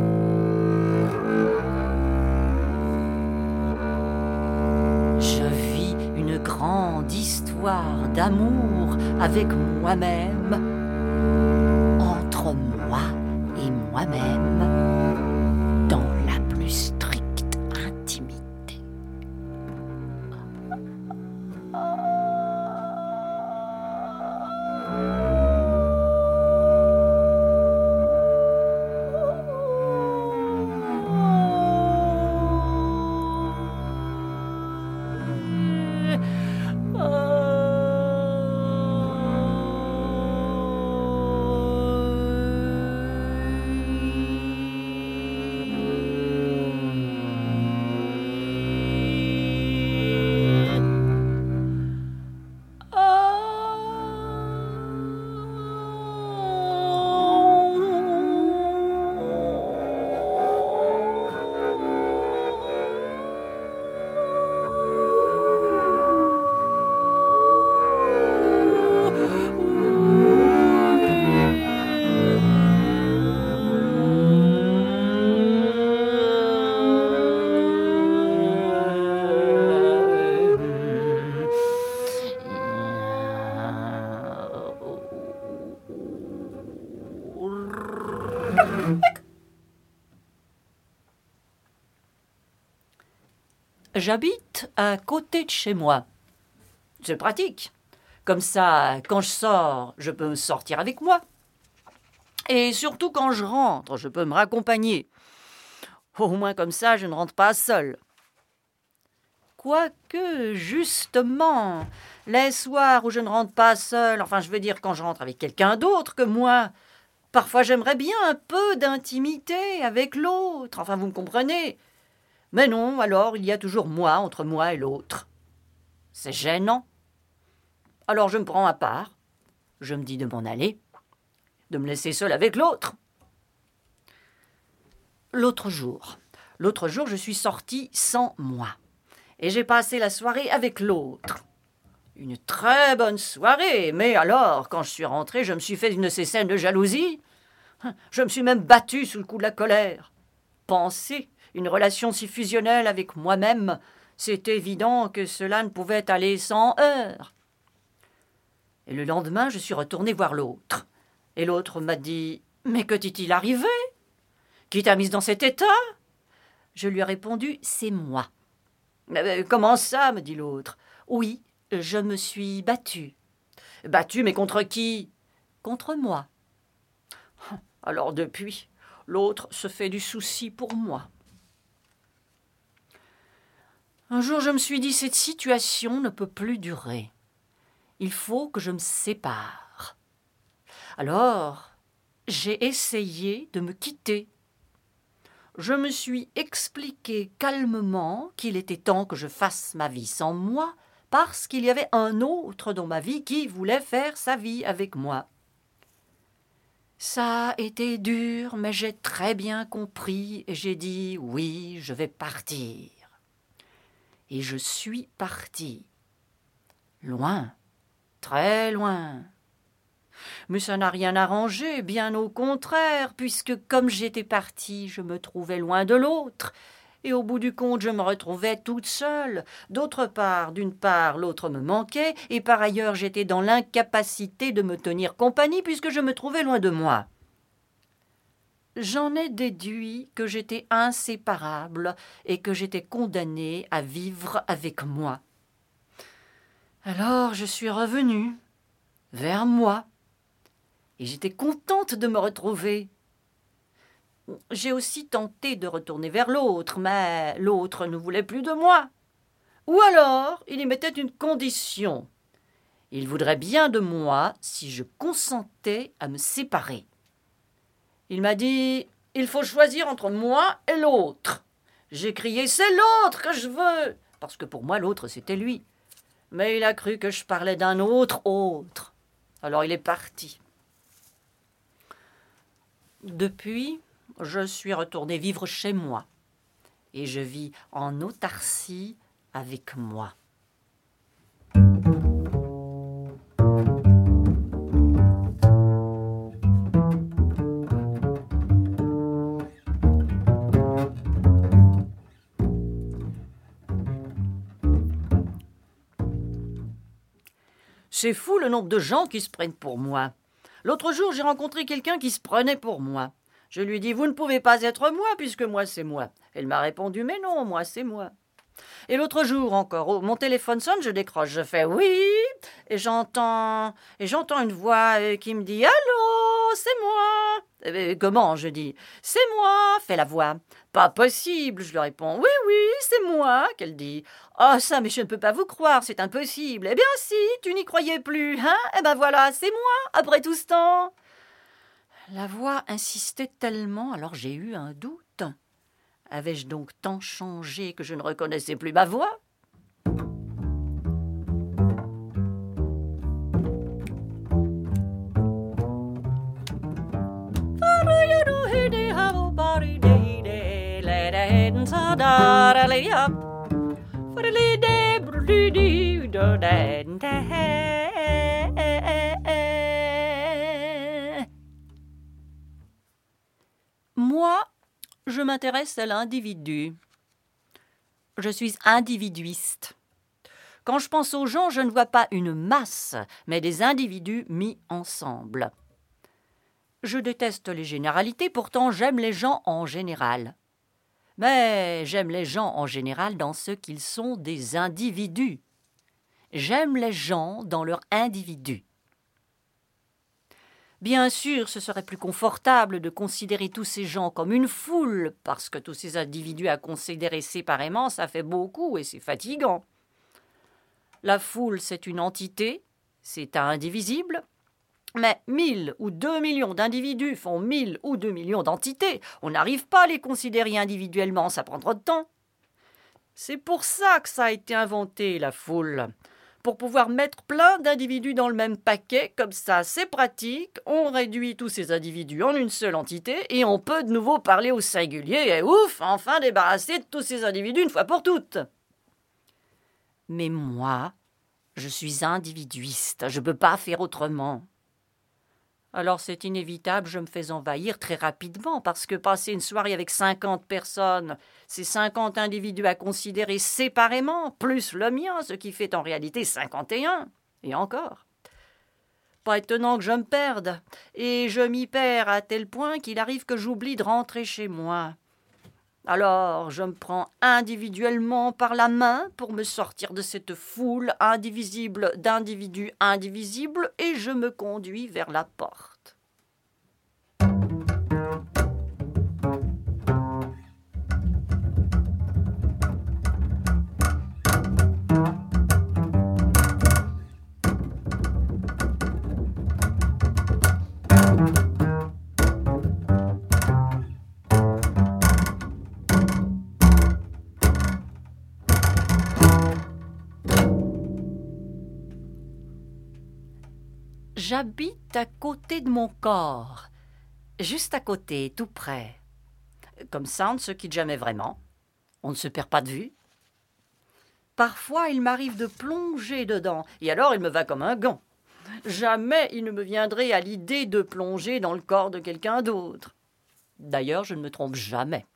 Je vis une grande histoire d'amour avec moi-même, entre moi et moi-même, dans la plus stricte intimité. J'habite à côté de chez moi. C'est pratique. Comme ça, quand je sors, je peux me sortir avec moi. Et surtout quand je rentre, je peux me raccompagner. Au moins comme ça, je ne rentre pas seule. Quoique, justement, les soirs où je ne rentre pas seule, enfin je veux dire quand je rentre avec quelqu'un d'autre que moi, parfois j'aimerais bien un peu d'intimité avec l'autre, enfin vous me comprenez. Mais non, alors il y a toujours moi entre moi et l'autre. C'est gênant. Alors je me prends à part, je me dis de m'en aller, de me laisser seule avec l'autre. L'autre jour, l'autre jour je suis sortie sans moi. Et j'ai passé la soirée avec l'autre. Une très bonne soirée, mais alors, quand je suis rentré, je me suis fait une de ces scènes de jalousie. Je me suis même battu sous le coup de la colère. Penser une relation si fusionnelle avec moi-même, c'est évident que cela ne pouvait aller sans heurts. Et le lendemain, je suis retourné voir l'autre. Et l'autre m'a dit « Mais que t'est-il arrivé? Qui t'a mise dans cet état ?» Je lui ai répondu « C'est moi. » « Comment ça ?» me dit l'autre. « Oui, je me suis battue. »« Battue, mais contre qui ?»« Contre moi. » Alors depuis, l'autre se fait du souci pour moi. Un jour, je me suis dit « Cette situation ne peut plus durer. Il faut que je me sépare. » Alors, j'ai essayé de me quitter. Je me suis expliqué calmement qu'il était temps que je fasse ma vie sans moi, parce qu'il y avait un autre dans ma vie qui voulait faire sa vie avec moi. Ça a été dur, mais j'ai très bien compris et j'ai dit « Oui, je vais partir. » Et je suis partie. Loin, très loin. Mais ça n'a rien arrangé, bien au contraire, puisque comme j'étais partie, je me trouvais loin de l'autre, et au bout du compte, je me retrouvais toute seule. D'autre part, d'une part, l'autre me manquait, et par ailleurs, j'étais dans l'incapacité de me tenir compagnie, puisque je me trouvais loin de moi. J'en ai déduit que j'étais inséparable, et que j'étais condamnée à vivre avec moi. Alors, je suis revenue vers moi. Et j'étais contente de me retrouver. J'ai aussi tenté de retourner vers l'autre, mais l'autre ne voulait plus de moi. Ou alors, il y mettait une condition. Il voudrait bien de moi si je consentais à me séparer. Il m'a dit « Il faut choisir entre moi et l'autre. » J'ai crié « C'est l'autre que je veux !» Parce que pour moi, l'autre, c'était lui. Mais il a cru que je parlais d'un autre autre. Alors il est parti. Depuis, je suis retournée vivre chez moi et je vis en autarcie avec moi. C'est fou le nombre de gens qui se prennent pour moi. L'autre jour, j'ai rencontré quelqu'un qui se prenait pour moi. Je lui dis « Vous ne pouvez pas être moi, puisque moi, c'est moi. » Elle m'a répondu « Mais non, moi, c'est moi. » Et l'autre jour encore, oh, mon téléphone sonne, je décroche, je fais « Oui !» Et j'entends et j'entends une voix euh, qui me dit « Allô, c'est moi !» euh, Comment, je dis « C'est moi !» fait la voix. « Pas possible !» Je lui réponds « Oui, oui, c'est moi !» qu'elle dit. « Oh ça, mais je ne peux pas vous croire, c'est impossible. » « Eh bien si, tu n'y croyais plus, hein ? Eh ben voilà, c'est moi, après tout ce temps. » La voix insistait tellement, alors j'ai eu un doute. Avais-je donc tant changé que je ne reconnaissais plus ma voix ? Moi, je m'intéresse à l'individu. Je suis individuiste. Quand je pense aux gens, je ne vois pas une masse, mais des individus mis ensemble. Je déteste les généralités, pourtant j'aime les gens en général. Mais j'aime les gens en général dans ce qu'ils sont des individus. J'aime les gens dans leur individu. Bien sûr, ce serait plus confortable de considérer tous ces gens comme une foule, parce que tous ces individus à considérer séparément, ça fait beaucoup et c'est fatigant. La foule, c'est une entité, c'est indivisible, mais mille ou deux millions d'individus font mille ou deux millions d'entités. On n'arrive pas à les considérer individuellement, ça prend trop de temps. C'est pour ça que ça a été inventé, la foule. Pour pouvoir mettre plein d'individus dans le même paquet, comme ça c'est pratique, on réduit tous ces individus en une seule entité et on peut de nouveau parler au singulier et ouf, enfin débarrasser de tous ces individus une fois pour toutes. Mais moi, Je suis individuiste, je ne peux pas faire autrement. Alors c'est inévitable, je me fais envahir très rapidement, parce que passer une soirée avec cinquante personnes, c'est cinquante individus à considérer séparément, plus le mien, ce qui fait en réalité cinquante et un, et encore. Pas étonnant que je me perde, et je m'y perds à tel point qu'il arrive que j'oublie de rentrer chez moi. Alors je me prends individuellement par la main pour me sortir de cette foule indivisible d'individus indivisibles, et je me conduis vers la porte. J'habite à côté de mon corps, juste à côté, tout près. Comme ça, on ne se quitte jamais vraiment, on ne se perd pas de vue. Parfois, il m'arrive de plonger dedans, et alors il me va comme un gant. Jamais il ne me viendrait à l'idée de plonger dans le corps de quelqu'un d'autre. D'ailleurs, je ne me trompe jamais.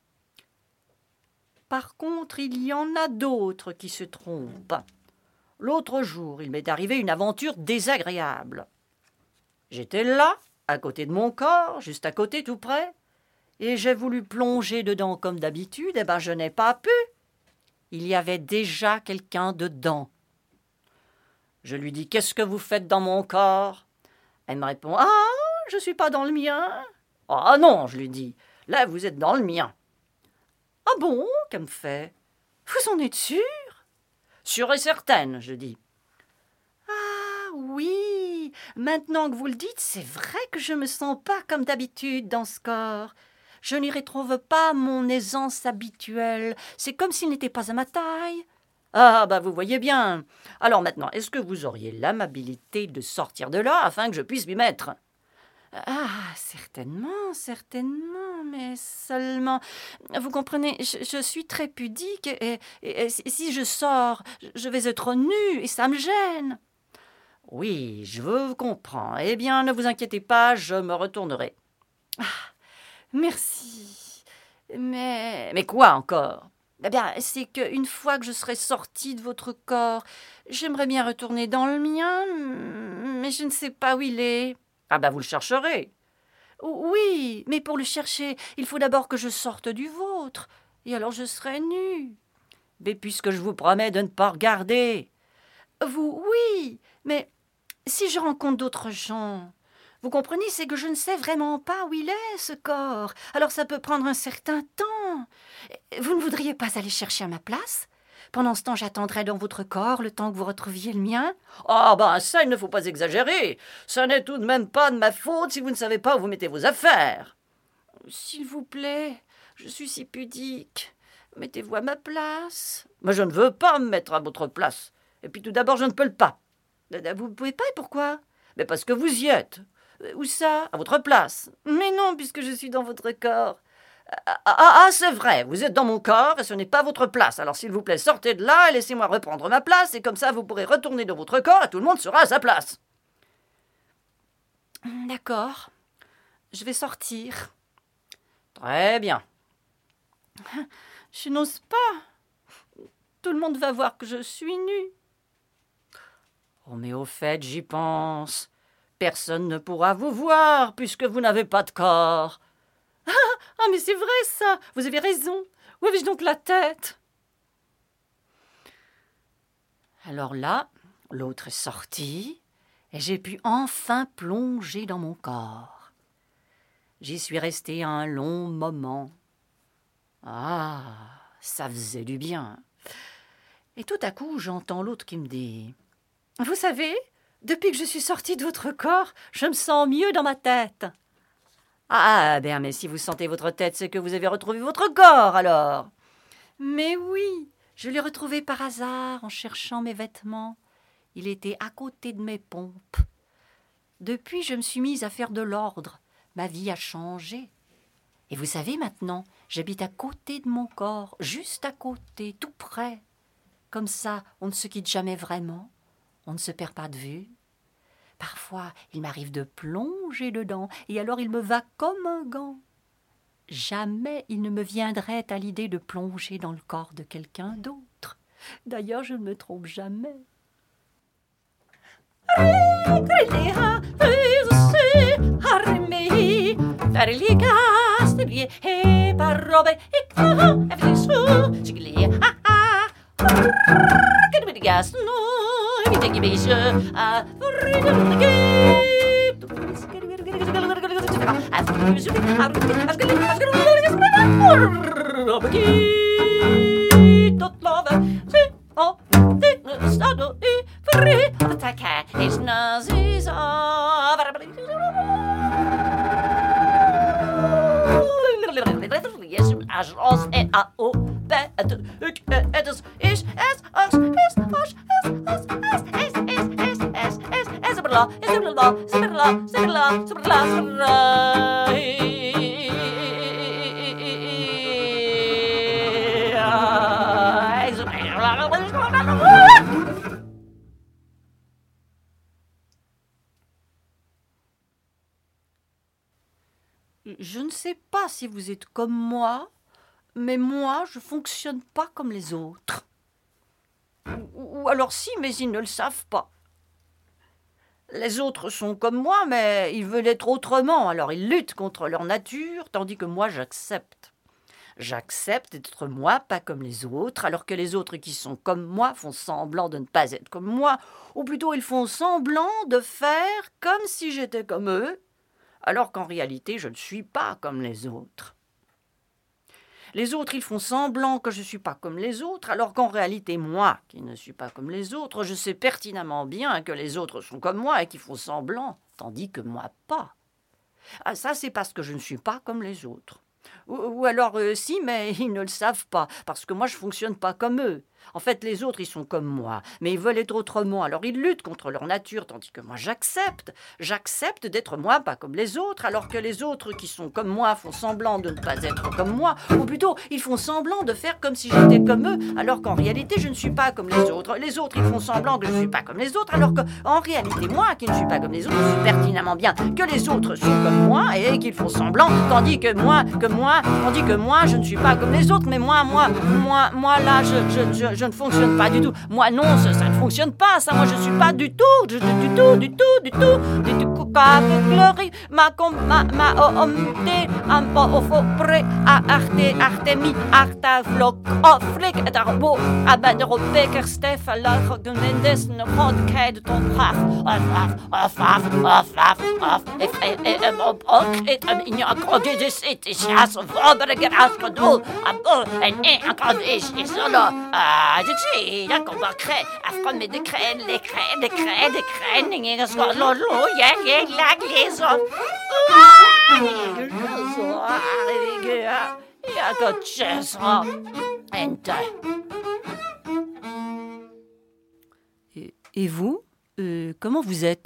Par contre, il y en a d'autres qui se trompent. L'autre jour, il m'est arrivé une aventure désagréable. J'étais là, à côté de mon corps, juste à côté, tout près, et j'ai voulu plonger dedans comme d'habitude, et ben je n'ai pas pu. Il y avait déjà quelqu'un dedans. Je lui dis « Qu'est-ce que vous faites dans mon corps ?» Elle me répond « Ah, je ne suis pas dans le mien. »« Ah non, je lui dis, là vous êtes dans le mien. »« Ah bon ?» qu'elle me fait. « Vous en êtes sûr ?» Sûre et certaine, je dis. Ah oui, maintenant que vous le dites, c'est vrai que je me sens pas comme d'habitude dans ce corps. Je n'y retrouve pas mon aisance habituelle. C'est comme s'il n'était pas à ma taille. Ah, bah vous voyez bien. Alors maintenant, est-ce que vous auriez l'amabilité de sortir de là afin que je puisse m'y mettre ? Ah, certainement, certainement, mais seulement... Vous comprenez, je, je suis très pudique et, et, et si je sors, je vais être nue et ça me gêne. Oui, je vous comprends. Eh bien, ne vous inquiétez pas, je me retournerai. Ah, merci. Mais... Mais quoi encore ? Eh bien, c'est qu'une fois que je serai sortie de votre corps, j'aimerais bien retourner dans le mien, mais je ne sais pas où il est. Ah ben, vous le chercherez. Oui, mais pour le chercher, il faut d'abord que je sorte du vôtre, et alors je serai nue. Mais puisque je vous promets de ne pas regarder. Vous, oui, mais si je rencontre d'autres gens, vous comprenez, c'est que je ne sais vraiment pas où il est, ce corps. Alors ça peut prendre un certain temps. Vous ne voudriez pas aller chercher à ma place ? Pendant ce temps, j'attendrai dans votre corps le temps que vous retrouviez le mien. Ah ben ça, il ne faut pas exagérer. Ça n'est tout de même pas de ma faute si vous ne savez pas où vous mettez vos affaires. S'il vous plaît, je suis si pudique. Mettez-vous à ma place. Mais je ne veux pas me mettre à votre place. Et puis tout d'abord, je ne peux le pas. Vous ne pouvez pas, et pourquoi ? Mais parce que vous y êtes. Où ça ? À votre place. Mais non, puisque je suis dans votre corps. Ah, ah, ah, c'est vrai, vous êtes dans mon corps et ce n'est pas votre place. Alors s'il vous plaît, sortez de là et laissez-moi reprendre ma place, et comme ça vous pourrez retourner dans votre corps et tout le monde sera à sa place. D'accord, je vais sortir. Très bien. Je n'ose pas. Tout le monde va voir que je suis nue. Oh, mais au fait, j'y pense. Personne ne pourra vous voir puisque vous n'avez pas de corps. Ah, ah, mais c'est vrai ça, vous avez raison. Où avais-je donc la tête ? Alors là, l'autre est sorti, et j'ai pu enfin plonger dans mon corps. J'y suis restée un long moment. Ah, ça faisait du bien. Et tout à coup, j'entends l'autre qui me dit « Vous savez, depuis que je suis sortie de votre corps, je me sens mieux dans ma tête. » Ah, bien, mais si vous sentez votre tête, c'est que vous avez retrouvé votre corps, alors. Mais oui, je l'ai retrouvé par hasard en cherchant mes vêtements. Il était à côté de mes pompes. Depuis, je me suis mise à faire de l'ordre. Ma vie a changé. Et vous savez, maintenant, j'habite à côté de mon corps, juste à côté, tout près. Comme ça, on ne se quitte jamais vraiment. on ne se perd pas de vue. Parfois, il m'arrive de plonger dedans, et alors il me va comme un gant. Jamais il ne me viendrait à l'idée de plonger dans le corps de quelqu'un d'autre. D'ailleurs, je ne me trompe jamais. Je ne sais pas si vous êtes comme moi, mais moi, je fonctionne pas comme les autres. Ou, ou alors si, mais ils ne le savent pas. Les autres sont comme moi, mais ils veulent être autrement, alors ils luttent contre leur nature, tandis que moi, j'accepte. J'accepte d'être moi, pas comme les autres, alors que les autres qui sont comme moi font semblant de ne pas être comme moi, ou plutôt ils font semblant de faire comme si j'étais comme eux, alors qu'en réalité, je ne suis pas comme les autres. Les autres, ils font semblant que je ne suis pas comme les autres, alors qu'en réalité, moi, qui ne suis pas comme les autres, je sais pertinemment bien que les autres sont comme moi et qu'ils font semblant, tandis que moi, pas. Ah, ça, c'est parce que je ne suis pas comme les autres. Ou, ou alors, euh, si, mais ils ne le savent pas, parce que moi, je ne fonctionne pas comme eux. En fait, les autres, ils sont comme moi, mais ils veulent être autrement, alors ils luttent contre leur nature, tandis que moi, j'accepte. J'accepte d'être moi, pas comme les autres, alors que les autres qui sont comme moi font semblant de ne pas être comme moi, ou plutôt, ils font semblant de faire comme si j'étais comme eux, alors qu'en réalité, je ne suis pas comme les autres. Les autres, ils font semblant que je ne suis pas comme les autres, alors qu'en réalité, moi, qui ne suis pas comme les autres, je sais pertinemment bien que les autres sont comme moi et qu'ils font semblant, tandis que moi, que moi, tandis que moi, je ne suis pas comme les autres, mais moi, moi, moi, moi, là, je, je, je Je ne fonctionne pas du tout. Moi, non, ça, ça ne fonctionne pas. Ça, moi, je suis pas du tout, du, du tout, du tout, du tout, du tout. Avec le riz, ma com, ma, ma, o, omte, un po, o, fo, pre, a, arte, artemi, arta, floc, o, flic, et arbo, a, ben, de, beker, stef, a, la, mendes, ne, rond, kei, de ton braf, of, of, of, of, of, of, et, et, et, op, ok, et, en, in, a, grogge, de, sit, is, jas, of, oberger, as, gedol, a, bo, en, en, en, grogge, is, is, solo, a, dit zie, dan komt wel krijg. Afkom met de krijg, de krijg, de krijg, de krijg. En je gaat lo lo, ja, ja, laat lezen. Ja, dat is zo. En Et vous, euh, comment vous êtes ?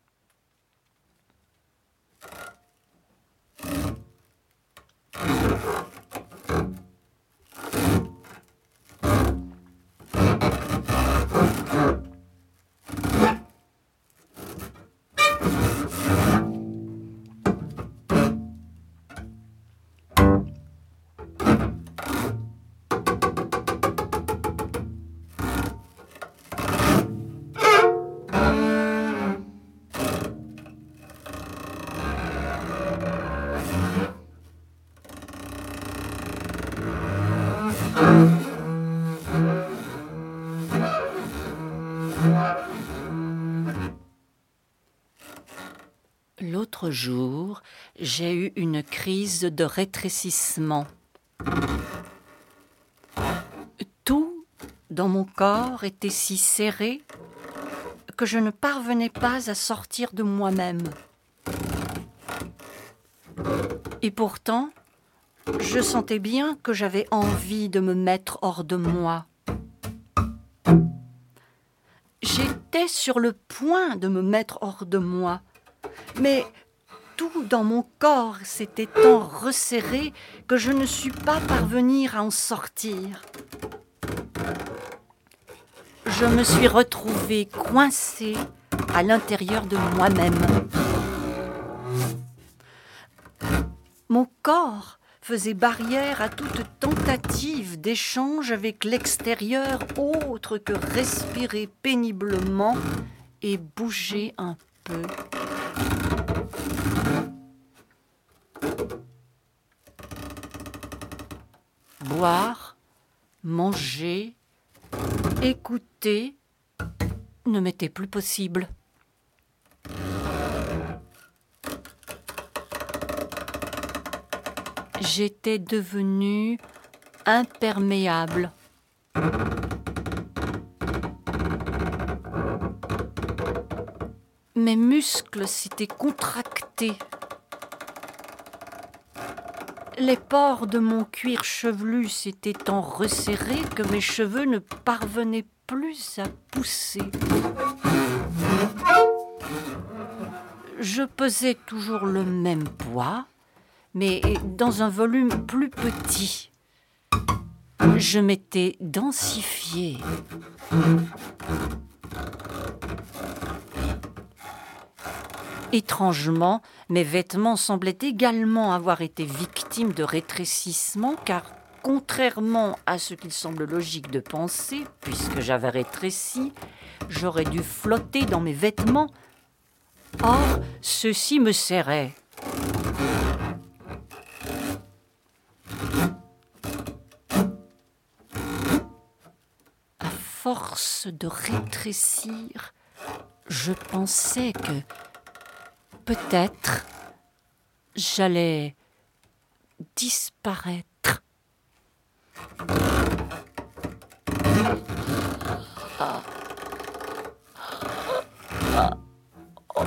L'autre jour, j'ai eu une crise de rétrécissement. Tout dans mon corps était si serré que je ne parvenais pas à sortir de moi-même. Et pourtant, je sentais bien que j'avais envie de me mettre hors de moi. J'étais sur le point de me mettre hors de moi, mais tout dans mon corps s'était tant resserré que je ne suis pas parvenir à en sortir. je me suis retrouvée coincée à l'intérieur de moi-même. Mon corps faisait barrière à toute tentative d'échange avec l'extérieur autre que respirer péniblement et bouger un peu. Boire, manger, écouter ne m'était plus possible. J'étais devenue imperméable. Mes muscles s'étaient contractés. Les pores de mon cuir chevelu s'étaient tant resserrés que mes cheveux ne parvenaient plus à pousser. Je pesais toujours le même poids, mais dans un volume plus petit. Je m'étais densifiée. Étrangement, mes vêtements semblaient également avoir été victimes de rétrécissement, car contrairement à ce qu'il semble logique de penser, puisque j'avais rétréci, j'aurais dû flotter dans mes vêtements. Or, ceux-ci me serraient. À force de rétrécir, je pensais que peut-être j'allais disparaître. Ah. Ah. Oh.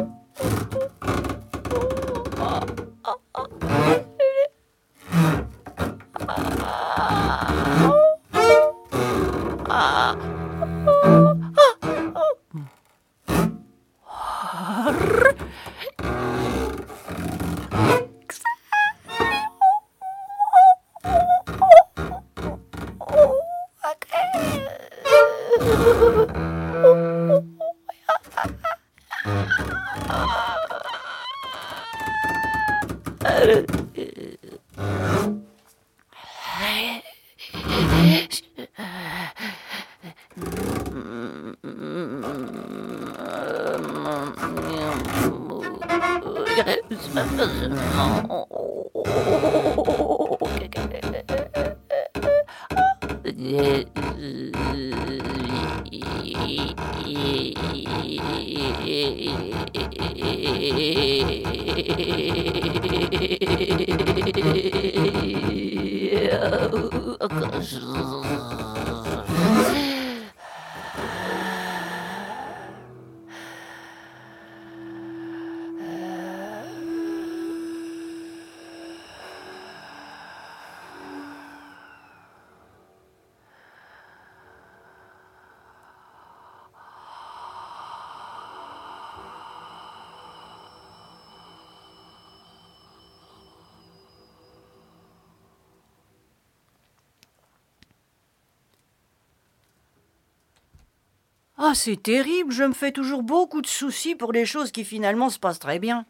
Ah, c'est terrible, je me fais toujours beaucoup de soucis pour des choses qui finalement se passent très bien.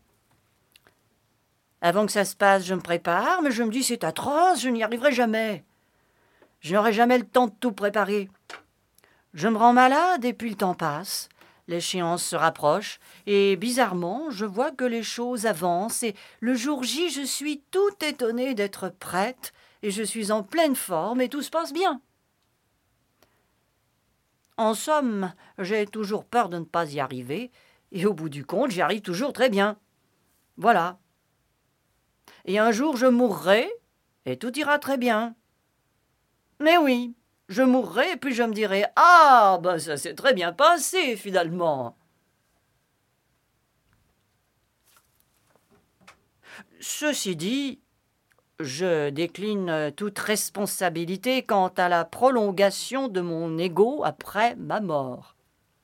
Avant que ça se passe, je me prépare, mais je me dis c'est atroce, je n'y arriverai jamais. Je n'aurai jamais le temps de tout préparer. Je me rends malade et puis le temps passe. L'échéance se rapproche et bizarrement, je vois que les choses avancent et le jour J, je suis tout étonnée d'être prête et je suis en pleine forme et tout se passe bien. En somme, j'ai toujours peur de ne pas y arriver, et au bout du compte, j'y arrive toujours très bien. Voilà. Et un jour, je mourrai, et tout ira très bien. Mais oui, je mourrai, et puis je me dirai « Ah, ben ça s'est très bien passé, finalement !» Ceci dit, je décline toute responsabilité quant à la prolongation de mon ego après ma mort.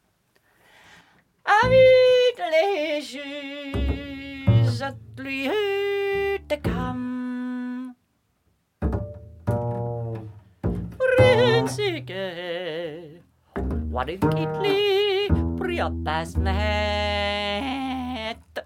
Avec les juges at lyute kam Prinsiker Warikitli, Priapasmet.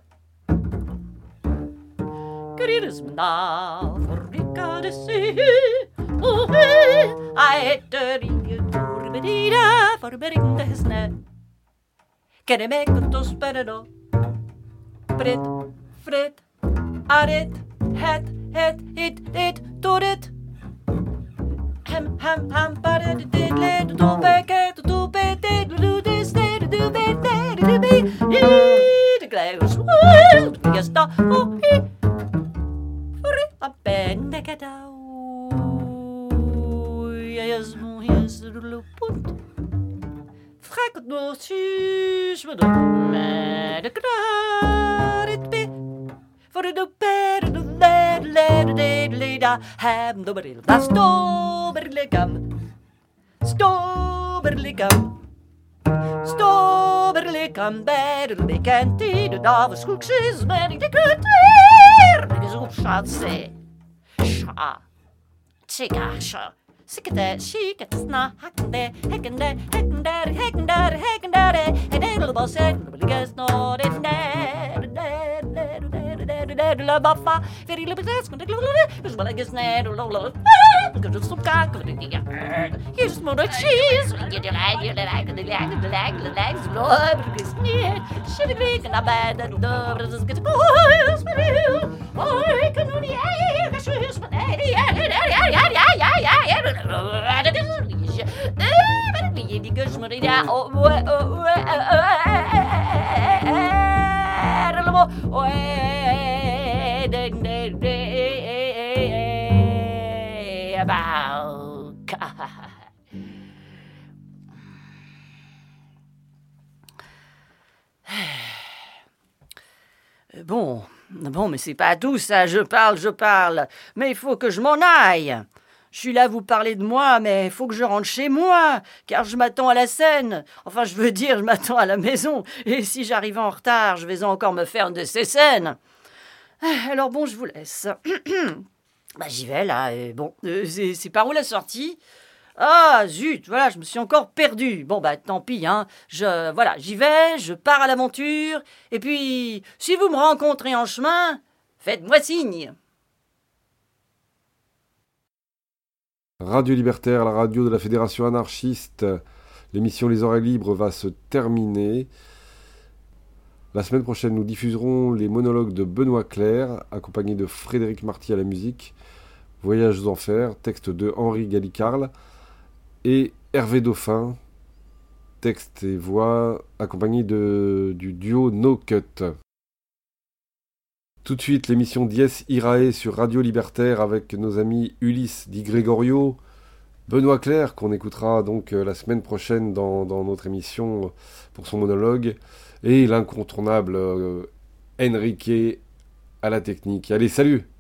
Gridismna, Forricadesi, Uhi, Aeteri, Turbidida, Forberingesne. Can I make it to sperado? Brit, frit, arit, het, het, it, it, do it. Ham, ham, ham, but it did let do back at do bed, do this, do bed, do be, eat glass, yes, da, oh, he, for it, a pen, the cat, yes, yes, the punt. Frak no sus, with the mad credit be. For the bed, the lad, lad, lad, lad, I have nobody. That's strawberry gum. Strawberry gum. Strawberry gum, bed, the candy, the Davos cooks is many the good air. It is up shot say. Sha. Cigar. Sick at that, chic at the sna, hacking there, hacking there, hacking there, hacking there, hacking there, and then the boss said, nobody gets not in there, la buffa, very little bit, because when I guess, because of some cock, you just more cheese, get your leg, your leg, the leg, the leg, the legs, blood, because near, shitty big, and I bad, and the brothers get to I can only air, the shoes, but yeah, yeah, yeah, yeah, yeah, yeah. Bon, bon, mais c'est pas tout ça, je parle, je parle, mais il faut que je m'en aille. Je suis là à vous parler de moi, mais il faut que je rentre chez moi, car je m'attends à la scène. Enfin, je veux dire, je m'attends à la maison. Et si j'arrive en retard, je vais encore me faire de ces scènes. Alors bon, je vous laisse. Bah, j'y vais, là. Et bon, euh, c'est, c'est par où la sortie ? Ah, zut, voilà, je me suis encore perdu. Bon, bah, tant pis, hein. Je, voilà, j'y vais, je pars à l'aventure. Et puis, si vous me rencontrez en chemin, faites-moi signe. Radio Libertaire, la radio de la Fédération anarchiste, l'émission Les Oreilles Libres va se terminer. La semaine prochaine, nous diffuserons les monologues de Benoît Clerc, accompagné de Frédéric Marty à la musique, Voyage aux Enfers, texte de Henri Gallicarle, et Hervé Dauphin, texte et voix, accompagné de, du duo No Cut. Tout de suite, l'émission Dies Irae sur Radio Libertaire avec nos amis Ulysse Di Gregorio, Benoît Clerc, qu'on écoutera donc la semaine prochaine dans, dans notre émission pour son monologue, et l'incontournable euh, Enrique à la technique. Allez, salut!